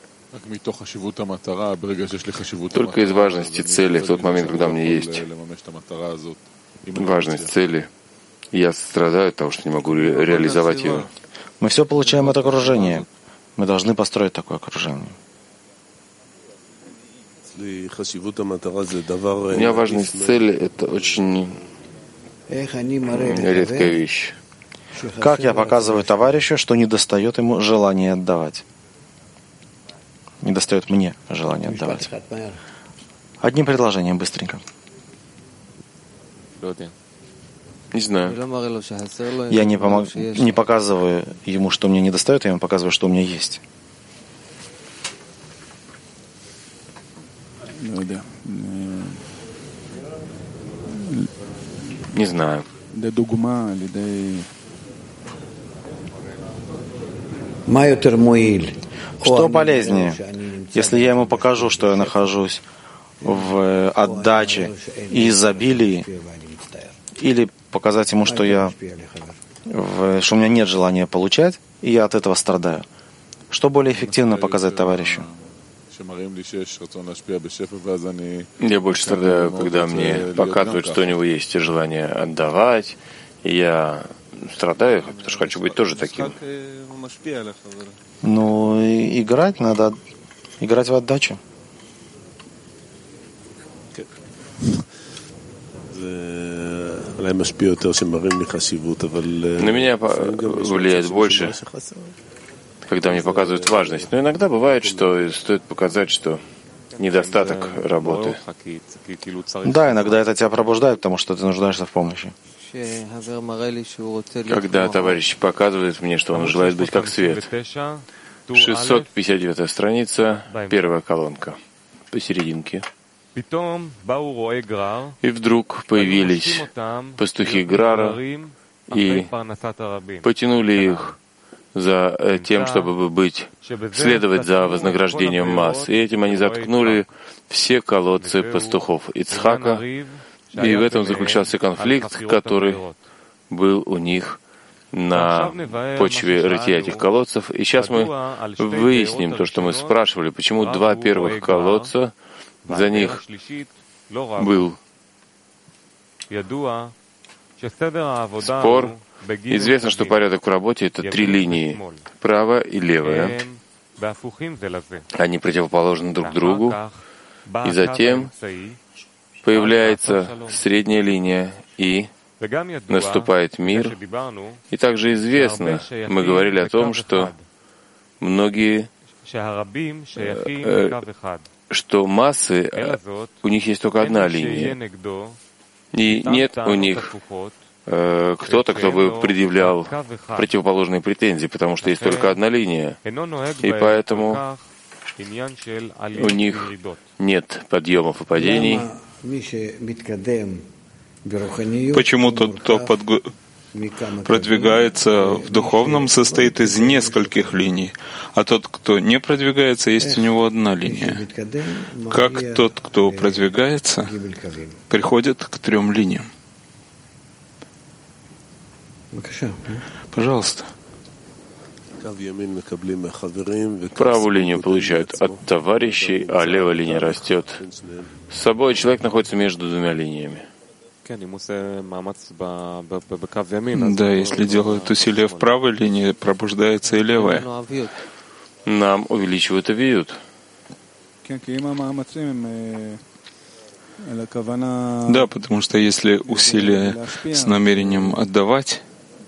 Только из важности цели, в тот момент, когда мне есть важность цели, я страдаю от того, что не могу реализовать ее. Мы все получаем от окружения. Мы должны построить такое окружение. У меня важность цели — это очень редкая вещь. Как я показываю товарищу, что недостает ему желания отдавать? Недостает мне желания отдавать. Одним предложением, быстренько. Не знаю. Я не показываю ему, что мне недостает, я ему показываю, что у меня есть. Не знаю. Что полезнее, если я ему покажу, что я нахожусь в отдаче и изобилии, или показать ему, что у меня нет желания получать, и я от этого страдаю? Что более эффективно показать товарищу? Я больше страдаю, когда мне показывают, что у него есть желание отдавать, и я страдаю, потому что хочу быть тоже таким. Ну, играть надо, играть в отдачу. На меня влияет больше, когда мне показывают важность. Но иногда бывает, что стоит показать, что недостаток работы. Да, иногда это тебя пробуждает, потому что ты нуждаешься в помощи. Когда товарищ показывает мне, что он желает быть как свет. 659 страница, первая колонка, посерединке. И вдруг появились пастухи Грара и потянули их за тем, чтобы следовать за вознаграждением масс. И этим они заткнули все колодцы пастухов Ицхака. И в этом заключался конфликт, который был у них на почве рытья этих колодцев. И сейчас мы выясним то, что мы спрашивали, почему два первых колодца, за них был спор. Известно, что порядок в работе — это 3 линии, правая и левая. Они противоположны друг другу. И затем появляется средняя линия, и наступает мир. И также известно, мы говорили о том, что многие, что массы, у них есть только одна линия. И нет у них кто-то, кто бы предъявлял противоположные претензии, потому что есть только одна линия, и поэтому у них нет подъемов и падений. Почему тот, кто продвигается в духовном, состоит из нескольких линий, а тот, кто не продвигается, есть у него одна линия? Как тот, кто продвигается, приходит к 3 линиям? Пожалуйста. Правую линию получают от товарищей, а левая линия растет. С собой человек находится между 2 линиями. Да, если делают усилия в правой линии, пробуждается и левая. Нам увеличивают и веют. Да, потому что если усилия с намерением отдавать,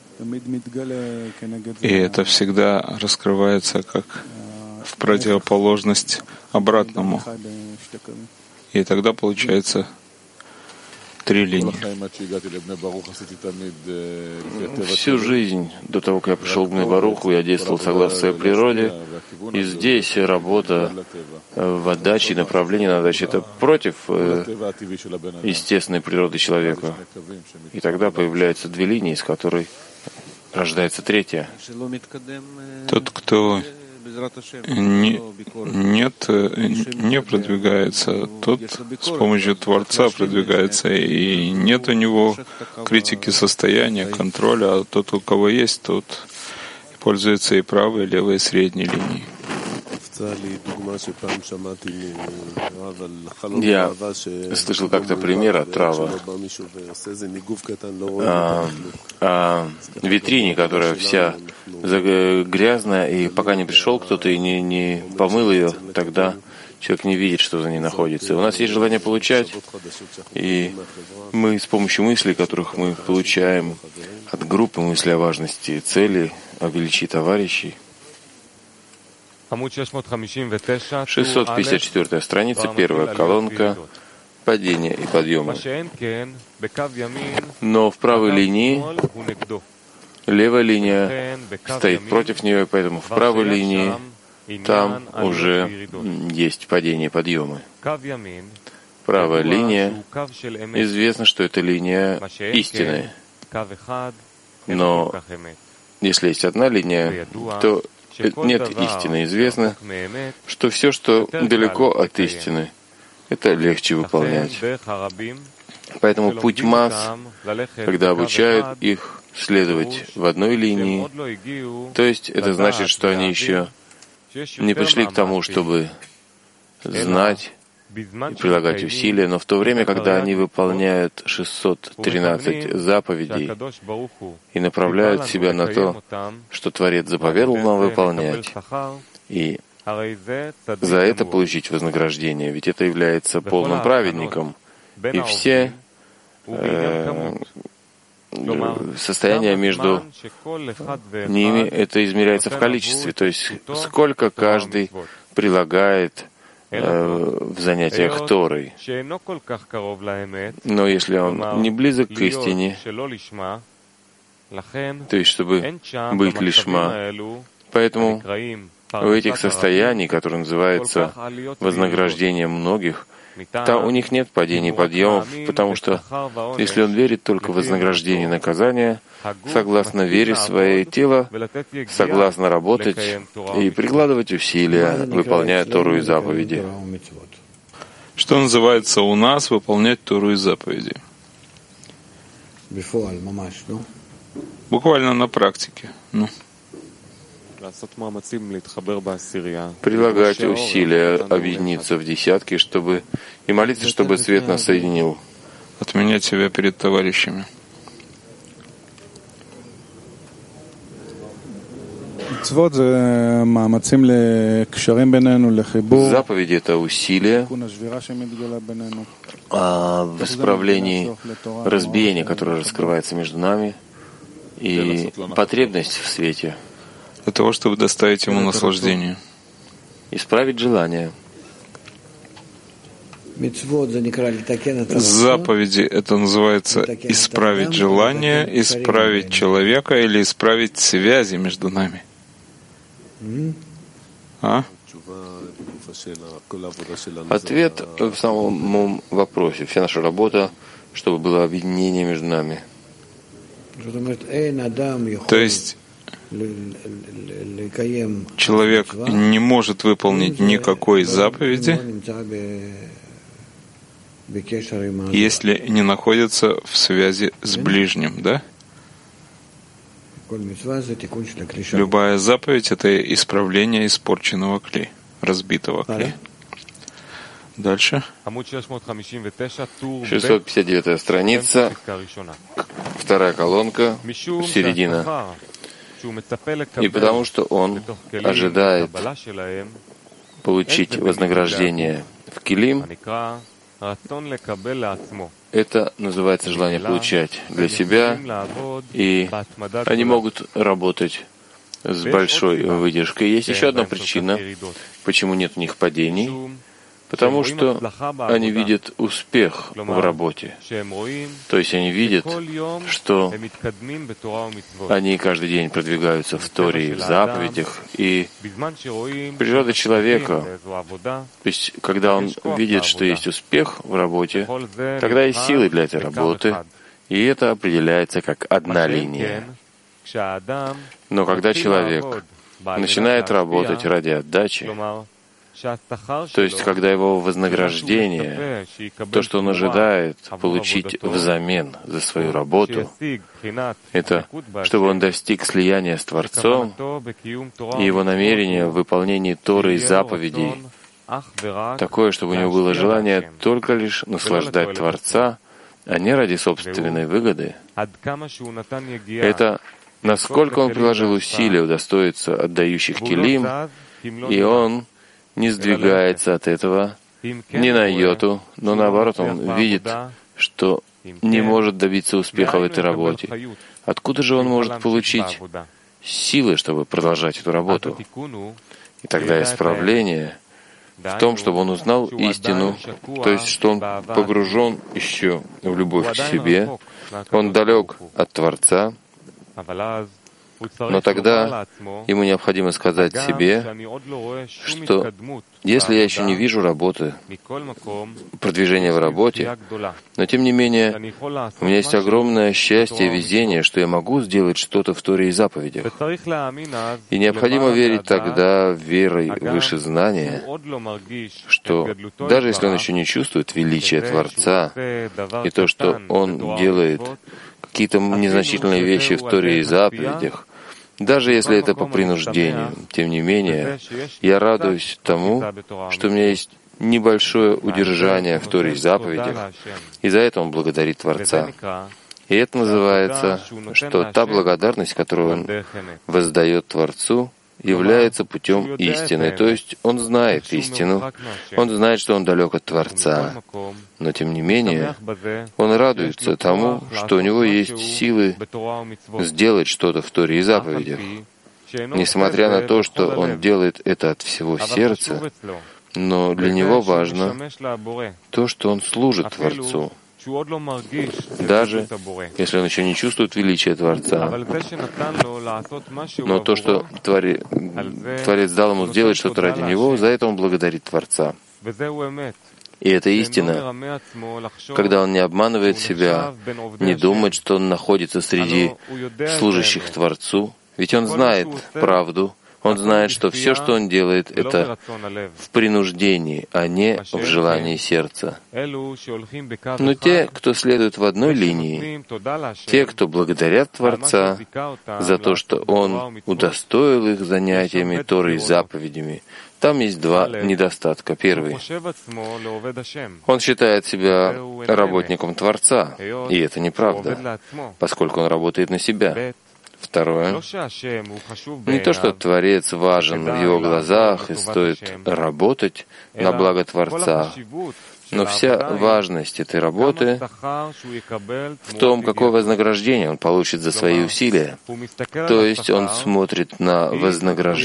и это всегда раскрывается как в противоположность обратному. И тогда получается 3 линии. Всю жизнь, до того, как я пришел к Бней-Баруху, я действовал согласно своей природе. И здесь работа в отдаче и направлении на отдачу — это против естественной природы человека. И тогда появляются 2 линии, из которой рождается 3. Тот, кто не продвигается, тот с помощью Творца продвигается, и нет у него критики состояния, контроля, а тот, у кого есть, тот пользуется и правой, и левой, и средней линией. Я слышал как-то пример от Рава о витрине, которая вся грязная, и пока не пришел кто-то и не помыл ее, тогда человек не видит, что за ней находится. И у нас есть желание получать, и мы с помощью мыслей, которых мы получаем от группы мысли о важности цели, о величии товарищей. 654 страница, 1 колонка, падение и подъемы. Но в правой линии левая линия стоит против нее, и поэтому в правой линии там уже есть падение и подъемы. Правая линия, известно, что это линия истины. Но если есть одна линия, то нет истины. Известно, что все, что далеко от истины, это легче выполнять. Поэтому путь масс, когда обучают их следовать в одной линии, то есть это значит, что они еще не пришли к тому, чтобы знать и прилагать усилия, но в то время, когда они выполняют 613 заповедей и направляют себя на то, что Творец заповедал нам выполнять, и за это получить вознаграждение, ведь это является полным праведником, и все состояние между ними, это измеряется в количестве, то есть сколько каждый прилагает в занятиях Торой. Но если он не близок к истине, то есть чтобы быть лишма, поэтому у этих состояний, которые называются вознаграждением многих, там у них нет падений и подъемов, потому что если он верит только в вознаграждение и наказание, согласно вере своей, тело согласно работать и прикладывать усилия, выполняя Тору и заповеди. Что называется у нас выполнять Тору и заповеди? Буквально на практике. Прилагать усилия, объединиться в десятки, чтобы и молиться, чтобы свет нас соединил. Отменять себя перед товарищами. Заповеди — это усилия в исправлении разбиения, которое раскрывается между нами, и потребность в свете. Для того, чтобы доставить ему наслаждение. Исправить желание. Заповеди — это называется исправить желание, исправить человека или исправить связи между нами. Ответ в самом вопросе. Вся наша работа, чтобы было объединение между нами. То есть человек не может выполнить никакой заповеди, если не находится в связи с ближним, да? Любая заповедь — это исправление испорченного кли, разбитого кли. Дальше. 659 страница, вторая колонка, середина. И потому что он ожидает получить вознаграждение в килим, это называется желание получать для себя, и они могут работать с большой выдержкой. Есть еще одна причина, почему нет у них падений, потому что они видят успех в работе. То есть они видят, что они каждый день продвигаются в Торе и в заповедях. И природа человека, то есть когда он видит, что есть успех в работе, тогда есть силы для этой работы, и это определяется как одна линия. Но когда человек начинает работать ради отдачи, то есть, когда его вознаграждение, то, что он ожидает получить взамен за свою работу, это чтобы он достиг слияния с Творцом, и его намерение в выполнении Торы и заповедей такое, чтобы у него было желание только лишь наслаждать Творца, а не ради собственной выгоды. Это насколько он приложил усилия удостоиться отдающих килим, и он не сдвигается от этого ни на йоту, но наоборот он видит, что не может добиться успеха в этой работе. Откуда же он может получить силы, чтобы продолжать эту работу? И тогда исправление в том, чтобы он узнал истину, то есть, что он погружен еще в любовь к себе, он далек от Творца, но тогда ему необходимо сказать себе, что если я еще не вижу работы, продвижения в работе, но тем не менее у меня есть огромное счастье и везение, что я могу сделать что-то в Торе и заповедях. И необходимо верить тогда верой выше знания, что даже если он еще не чувствует величия Творца и то, что он делает какие-то незначительные вещи в Торе и заповедях, даже если это по принуждению, тем не менее, я радуюсь тому, что у меня есть небольшое удержание в Торе и заповедях, и за это он благодарит Творца. И это называется, что та благодарность, которую он воздает Творцу, является путем истины. То есть он знает истину, он знает, что он далек от Творца, но тем не менее он радуется тому, что у него есть силы сделать что-то в Торе и заповедях. Несмотря на то, что он делает это от всего сердца, но для него важно то, что он служит Творцу, даже если он еще не чувствует величия Творца. Но то, что Творец дал ему сделать что-то ради него, за это он благодарит Творца. И это истина, когда он не обманывает себя, не думает, что он находится среди служащих Творцу, ведь он знает правду, он знает, что все, что он делает, это в принуждении, а не в желании сердца. Но те, кто следует в одной линии, те, кто благодарят Творца за то, что Он удостоил их занятиями Торой и заповедями, там есть два недостатка. Первый. Он считает себя работником Творца, и это неправда, поскольку он работает на себя. Второе. Не то, что Творец важен в его глазах и стоит работать на благо Творца, но вся важность этой работы в том, какое вознаграждение он получит за свои усилия. То есть он смотрит на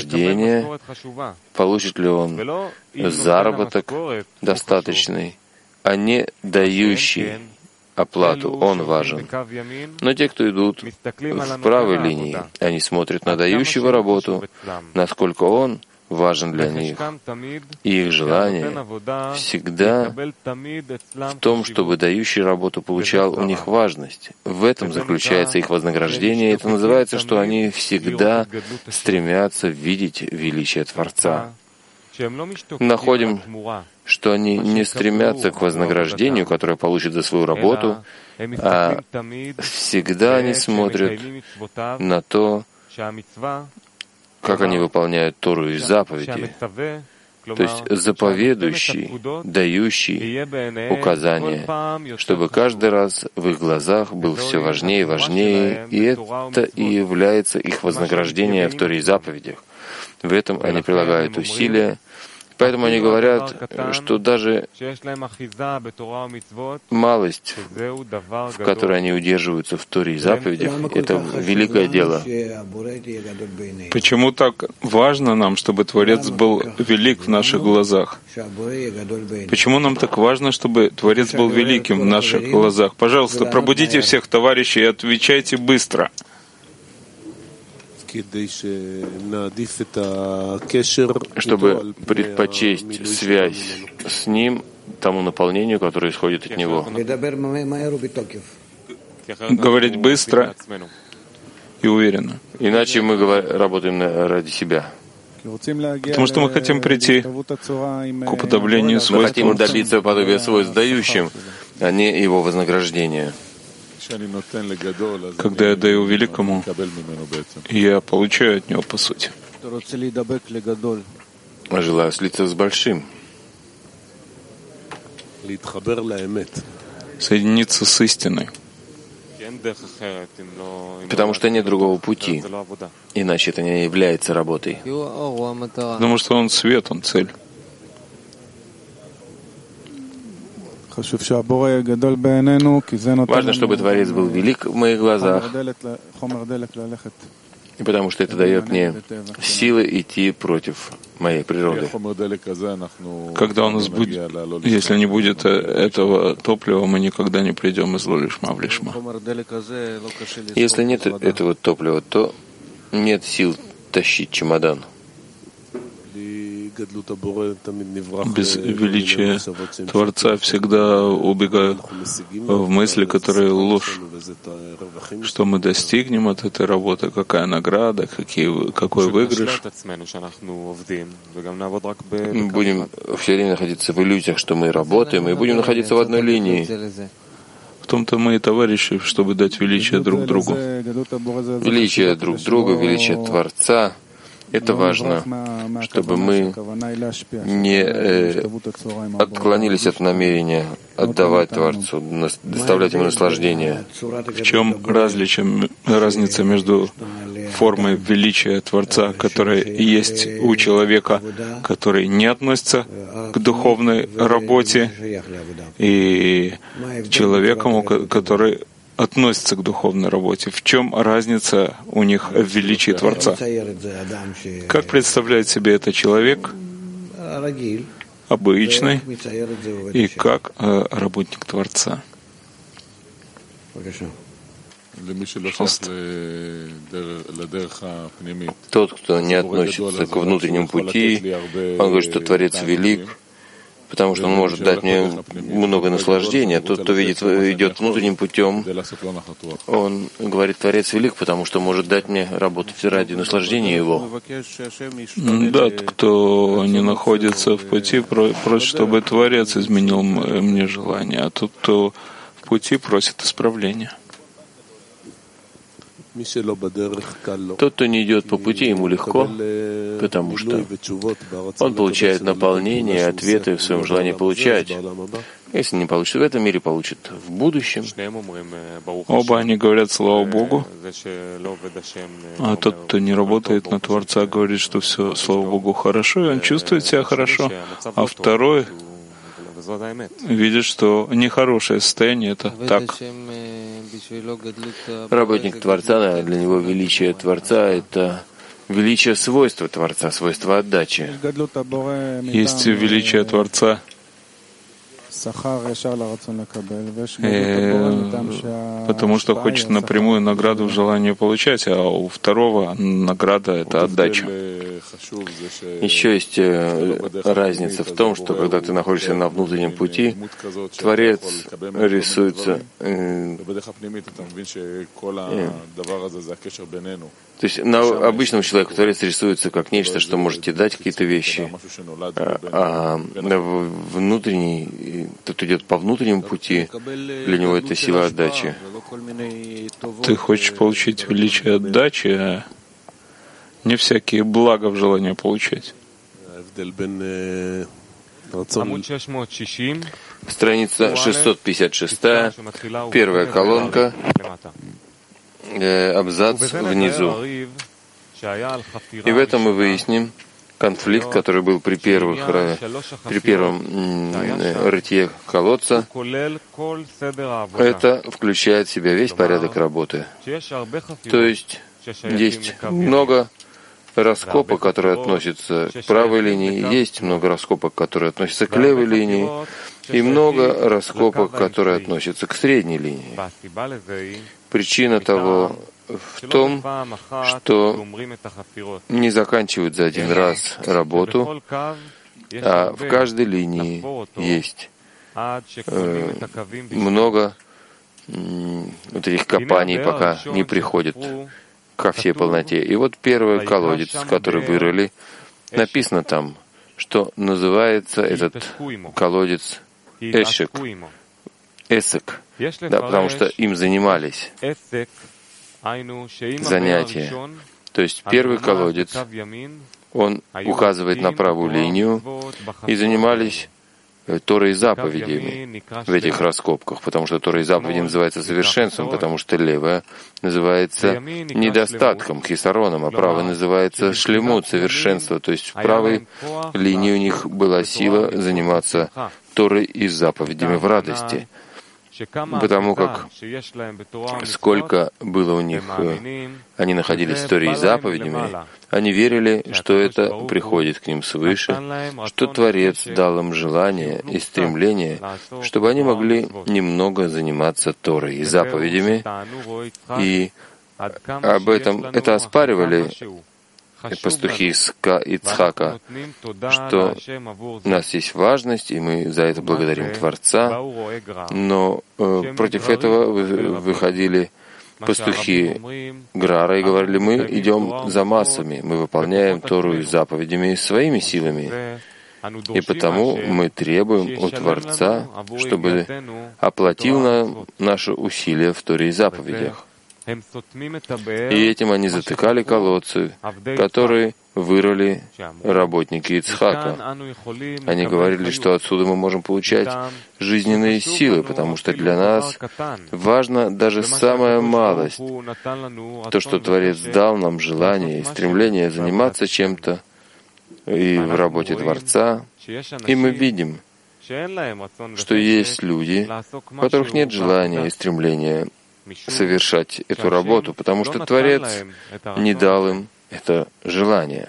вознаграждение, получит ли он заработок достаточный, а не дающий оплату, он важен. Но те, кто идут в правой линии, они смотрят на дающего работу, насколько он важен для них. И их желание всегда в том, чтобы дающий работу получал у них важность. В этом заключается их вознаграждение. Это называется, что они всегда стремятся видеть величие Творца. Находим, что они не стремятся к вознаграждению, которое получат за свою работу, а всегда они смотрят на то, как они выполняют Тору и заповеди, то есть заповедующий, дающий указания, чтобы каждый раз в их глазах был все важнее и важнее, и это и является их вознаграждением в Торе и заповедях. В этом они прилагают усилия. Поэтому они говорят, что даже малость, в которой они удерживаются в Торе и заповедях, это великое дело. Почему так важно нам, чтобы Творец был велик в наших глазах? Почему нам так важно, чтобы Творец был великим в наших глазах? Пожалуйста, пробудите всех товарищей и отвечайте быстро. Чтобы предпочесть связь с Ним тому наполнению, которое исходит от Него. Говорить быстро и уверенно. Иначе мы работаем ради себя. Потому что мы хотим прийти к уподоблению свойств. Мы хотим добиться подобия свойств дающим, а не его вознаграждения. Когда я даю великому, я получаю от него по сути. Желаю слиться с большим. Соединиться с истиной. Потому что нет другого пути. Иначе это не является работой. Потому что он свет, он цель. Важно, чтобы Творец был велик в моих глазах, и потому что это дает мне силы идти против моей природы. Когда у нас будет, если не будет этого топлива, мы никогда не придем из ло-лишма в лишма. Если нет этого топлива, то нет сил тащить чемодан. Без величия Творца всегда убегаю в мысли, которые ложь. Что мы достигнем от этой работы, какая награда, какой выигрыш. Мы будем все время находиться в иллюзиях, что мы работаем, и будем находиться в одной линии. В том-то мы и товарищи, чтобы дать величие друг другу. Величие друг друга, величие Творца. Это важно, чтобы мы не отклонились от намерения отдавать Творцу, доставлять ему наслаждение. В чем разница между формой величия Творца, которая есть у человека, который не относится к духовной работе, и человеком, который относится к духовной работе? В чем разница у них в величии Творца? Как представляет себе это человек обычный и как работник Творца? Тот, кто не относится к внутреннему пути, он говорит, что Творец велик, потому что он может дать мне много наслаждения. Тот, кто идет внутренним путем, он говорит, Творец велик, потому что может дать мне работать ради наслаждения его. Да, кто не находится в пути, просит, чтобы Творец изменил мне желание, а тот, кто в пути, просит исправления. Тот, кто не идет по пути, ему легко, потому что он получает наполнение и ответы в своем желании получать. Если не получит в этом мире, получит в будущем. Оба они говорят «Слава Богу», а тот, кто не работает на Творца, говорит, что все, слава Богу, хорошо, и он чувствует себя хорошо, а второй видит, что нехорошее состояние — это так. Работник Творца, для него величие Творца — это величие свойства Творца, свойства отдачи. Есть величие Творца Потому что хочет напрямую награду в желании получать, а у второго награда — это отдача. Еще есть разница в том, что когда ты находишься на внутреннем пути, Творец рисуется. То есть обычному человеку Творец рисуется как нечто, что может тебе дать какие-то вещи, а внутренний, тот идет по внутреннему пути, для него это сила отдачи. Ты хочешь получить величие отдачи, а не всякие блага в желании получать. Страница 656, первая колонка, абзац внизу. И в этом мы выясним конфликт, который был при первом рытье колодца. Это включает в себя весь порядок работы. То есть много раскопок, которые относятся к правой линии, есть много раскопок, которые относятся к левой линии, и много раскопок, которые относятся к средней линии. Причина того в том, что не заканчивают за один раз работу, а в каждой линии есть много вот этих копаний, пока не приходит ко всей полноте. И вот первый колодец, который вырыли, написано там, что называется этот колодец Эшек, Эсек, да, потому что им занимались занятия. То есть первый колодец, он указывает на правую линию, и занимались Торой и заповедями в этих раскопках, потому что Тора и заповеди называется совершенством, потому что левая называется недостатком, хисароном, а правая называется шлемут, совершенство. То есть в правой линии у них была сила заниматься Торой и заповедями в радости, потому как сколько было у них, они находились в Торе и заповедями, они верили, что это приходит к ним свыше, что Творец дал им желание и стремление, чтобы они могли немного заниматься Торой и заповедями, и об этом это оспаривали пастухи Ицхака, что у нас есть важность, и мы за это благодарим Творца, но против этого выходили пастухи Грара и говорили: мы идем за массами, мы выполняем Тору и заповедями своими силами, и потому мы требуем у Творца, чтобы оплатил нам наши усилия в Торе и заповедях. И этим они затыкали колодцы, которые вырыли работники Ицхака. Они говорили, что отсюда мы можем получать жизненные силы, потому что для нас важна даже самая малость, то, что Творец дал нам желание и стремление заниматься чем-то и в работе Творца. И мы видим, что есть люди, у которых нет желания и стремления совершать эту работу, потому что Творец не дал им это желание.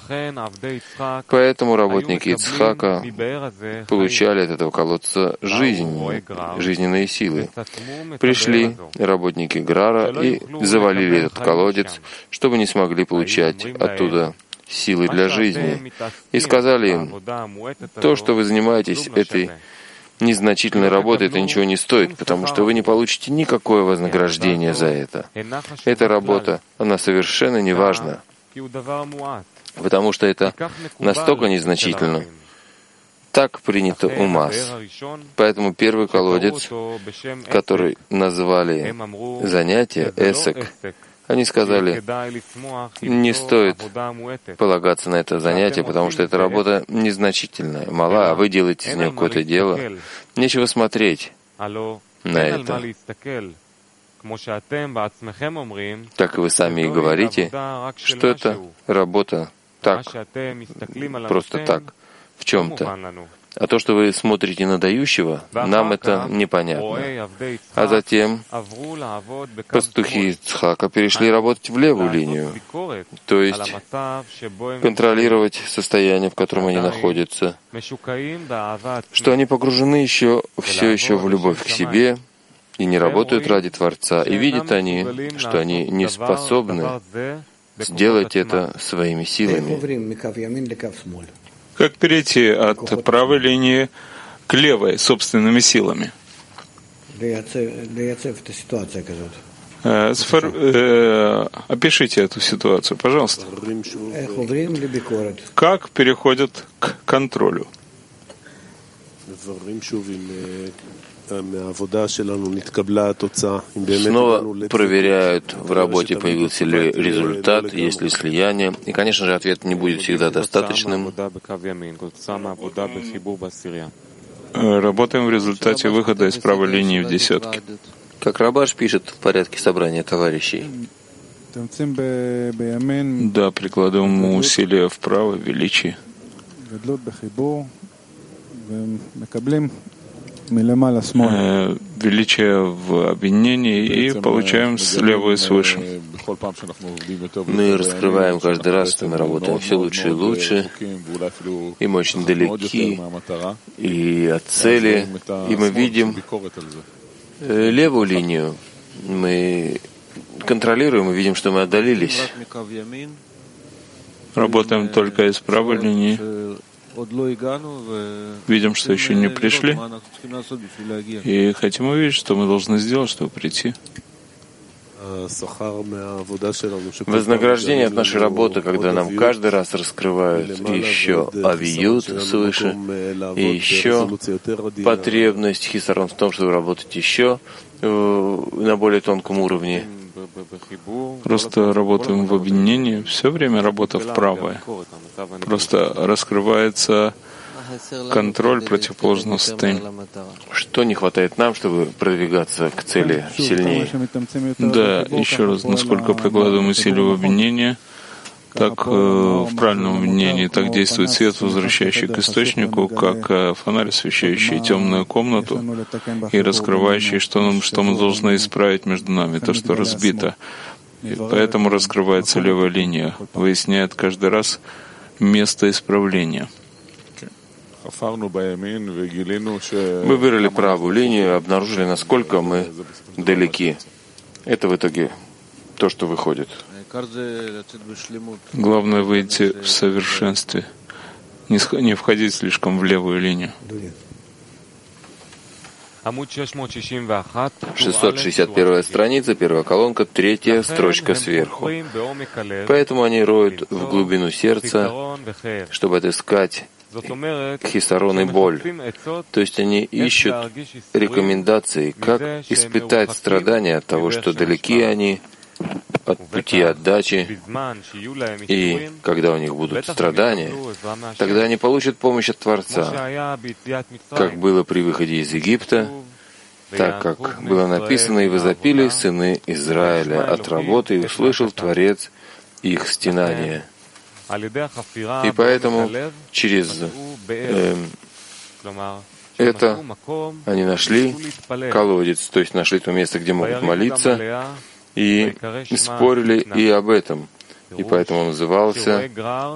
Поэтому работники Ицхака получали от этого колодца жизненные силы. Пришли работники Грара и завалили этот колодец, чтобы не смогли получать оттуда силы для жизни. И сказали им: то, что вы занимаетесь этой незначительной работой, это ничего не стоит, потому что вы не получите никакое вознаграждение за это. Эта работа, она совершенно не важна, потому что это настолько незначительно. Так принято у масс. Поэтому первый колодец, который назвали занятие Эсек, они сказали: не стоит полагаться на это занятие, потому что эта работа незначительная, мала, а вы делаете из нее какое-то дело. Нечего смотреть на это. Так и вы сами и говорите, что это работа так, просто так, в чем-то. А то, что вы смотрите на дающего, нам это непонятно. А затем пастухи Ицхака перешли работать в левую линию, то есть контролировать состояние, в котором они находятся, что они погружены все еще в любовь к себе и не работают ради Творца. И видят они, что они не способны сделать это своими силами. Как перейти от правой линии к левой собственными силами? Опишите эту ситуацию, пожалуйста. Как переходят к контролю? Снова проверяют, в работе появился ли результат, есть ли слияние. И, конечно же, ответ не будет всегда достаточным. Работаем в результате выхода из правой линии в десятке. Как Рабаш пишет в порядке собрания товарищей. Да, прикладываем усилия вправо, величие. Величие в объединении и получаем слева и свыше. Мы раскрываем каждый раз, что мы работаем все лучше и лучше, и мы очень далеки и от цели, и мы видим левую линию, мы контролируем и видим, что мы отдалились. Работаем только из правой линии. Видим, что еще не пришли, и хотим увидеть, что мы должны сделать, чтобы прийти. Вознаграждение от нашей работы, когда нам каждый раз раскрывают еще авиют свыше, и еще потребность хисарон в том, чтобы работать еще на более тонком уровне. Просто работаем в объединении, все время работа в правое. Просто раскрывается контроль противоположного состояния. Что не хватает нам, чтобы продвигаться к цели сильнее? Да, еще раз, насколько прикладываем усилия в объединение, так в правильном объединении так действует свет, возвращающий к источнику, как фонарь, освещающий темную комнату и раскрывающий, что мы должны исправить между нами, то, что разбито. И поэтому раскрывается левая линия, выясняет каждый раз место исправления. Мы вырыли правую линию и обнаружили, насколько мы далеки. Это в итоге то, что выходит. Главное выйти в совершенстве, не входить слишком в левую линию. 661 страница, первая колонка, третья строчка сверху. Поэтому они роют в глубину сердца, чтобы отыскать хисарон и боль. То есть они ищут рекомендации, как испытать страдания от того, что далеки они от пути отдачи, и когда у них будут страдания, тогда они получат помощь от Творца, как было при выходе из Египта, так как было написано, и возопили сыны Израиля от работы, и услышал Творец их стенание. И поэтому через это они нашли колодец, то есть нашли то место, где могут молиться, и спорили и об этом. И поэтому он назывался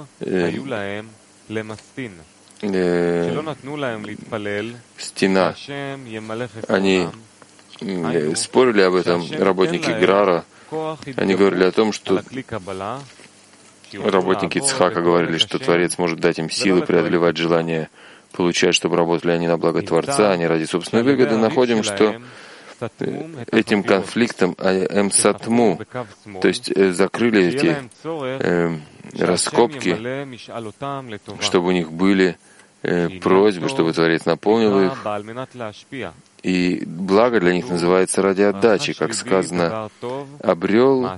стена. Они спорили об этом, работники Грара. Они говорили о том, что работники Ицхака говорили, что Творец может дать им силы преодолевать желание получать, чтобы работали они на благо Творца, а не ради собственной выгоды. Находим, что этим конфликтом сатму, то есть закрыли эти раскопки, чтобы у них были просьбы, чтобы Творец наполнил их. И благо для них называется ради отдачи, как сказано, обрело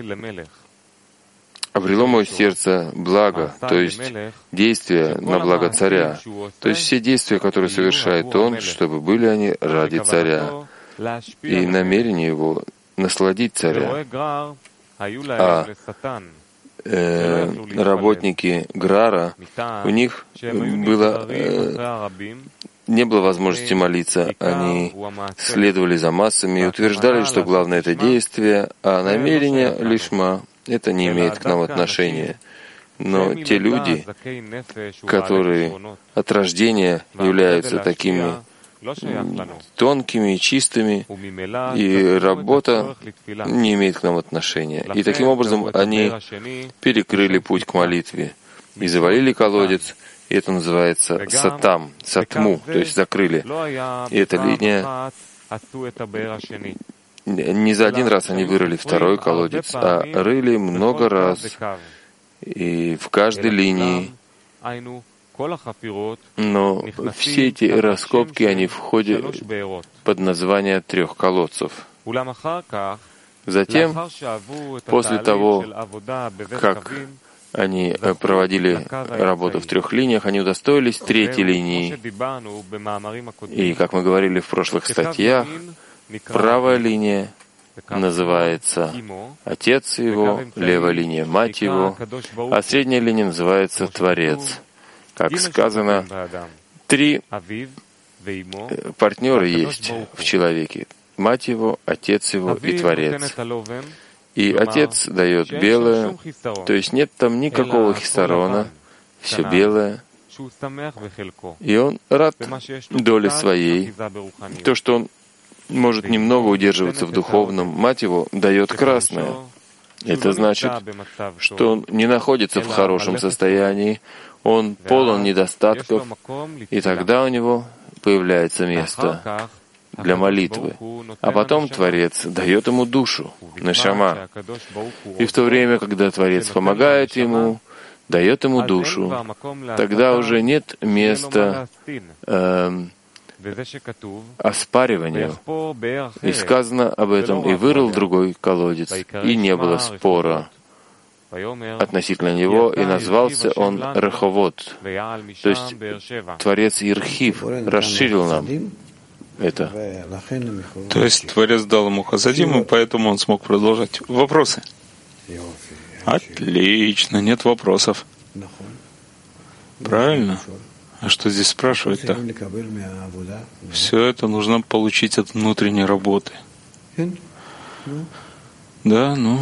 мое сердце благо, то есть действия на благо царя, то есть все действия, которые совершает он, чтобы были они ради царя, и намерение его насладить царя. А работники Грара, у них не было возможности молиться. Они следовали за массами и утверждали, что главное — это действие, а намерение лишма — это не имеет к нам отношения. Но те люди, которые от рождения являются такими тонкими и чистыми, и работа не имеет к нам отношения. И таким образом они перекрыли путь к молитве и завалили колодец, и это называется сатам, сатму, то есть закрыли. И эта линия, не за один раз они вырыли второй колодец, а рыли много раз, и в каждой линии. Но все эти раскопки, они входят под название 3 колодцев. Затем, после того, как они проводили работу в 3 линиях, они удостоились 3-й линии. И, как мы говорили в прошлых статьях, правая линия называется Отец его, левая линия — Мать его, а средняя линия называется Творец. Как сказано, 3 партнера есть в человеке: Мать его, Отец его и Творец. И Отец дает белое, то есть нет там никакого хисарона, все белое, и он рад доле своей. То, что он может немного удерживаться в духовном, Мать его дает красное. Это значит, что он не находится в хорошем состоянии, он полон недостатков, и тогда у него появляется место для молитвы. А потом Творец дает ему душу, нешама. И в то время, когда Творец помогает ему, дает ему душу, тогда уже нет места оспариванию. И сказано об этом: «И вырыл другой колодец, и не было спора относительно него, и назвался он Реховот». То есть Творец Ирхив расширил нам это. То есть Творец дал ему Хасадим, и поэтому он смог продолжать. Вопросы? Отлично, нет вопросов. Правильно? А что здесь спрашивать-то? Все это нужно получить от внутренней работы. Да, ну.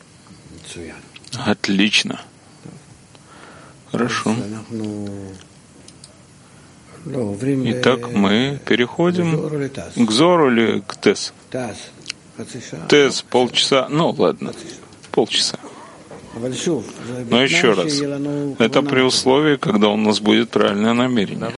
Отлично. Хорошо. Итак, мы переходим к Зору или к Тес? Тес полчаса, ну ладно, полчаса. Но еще раз, это при условии, когда у нас будет правильное намерение.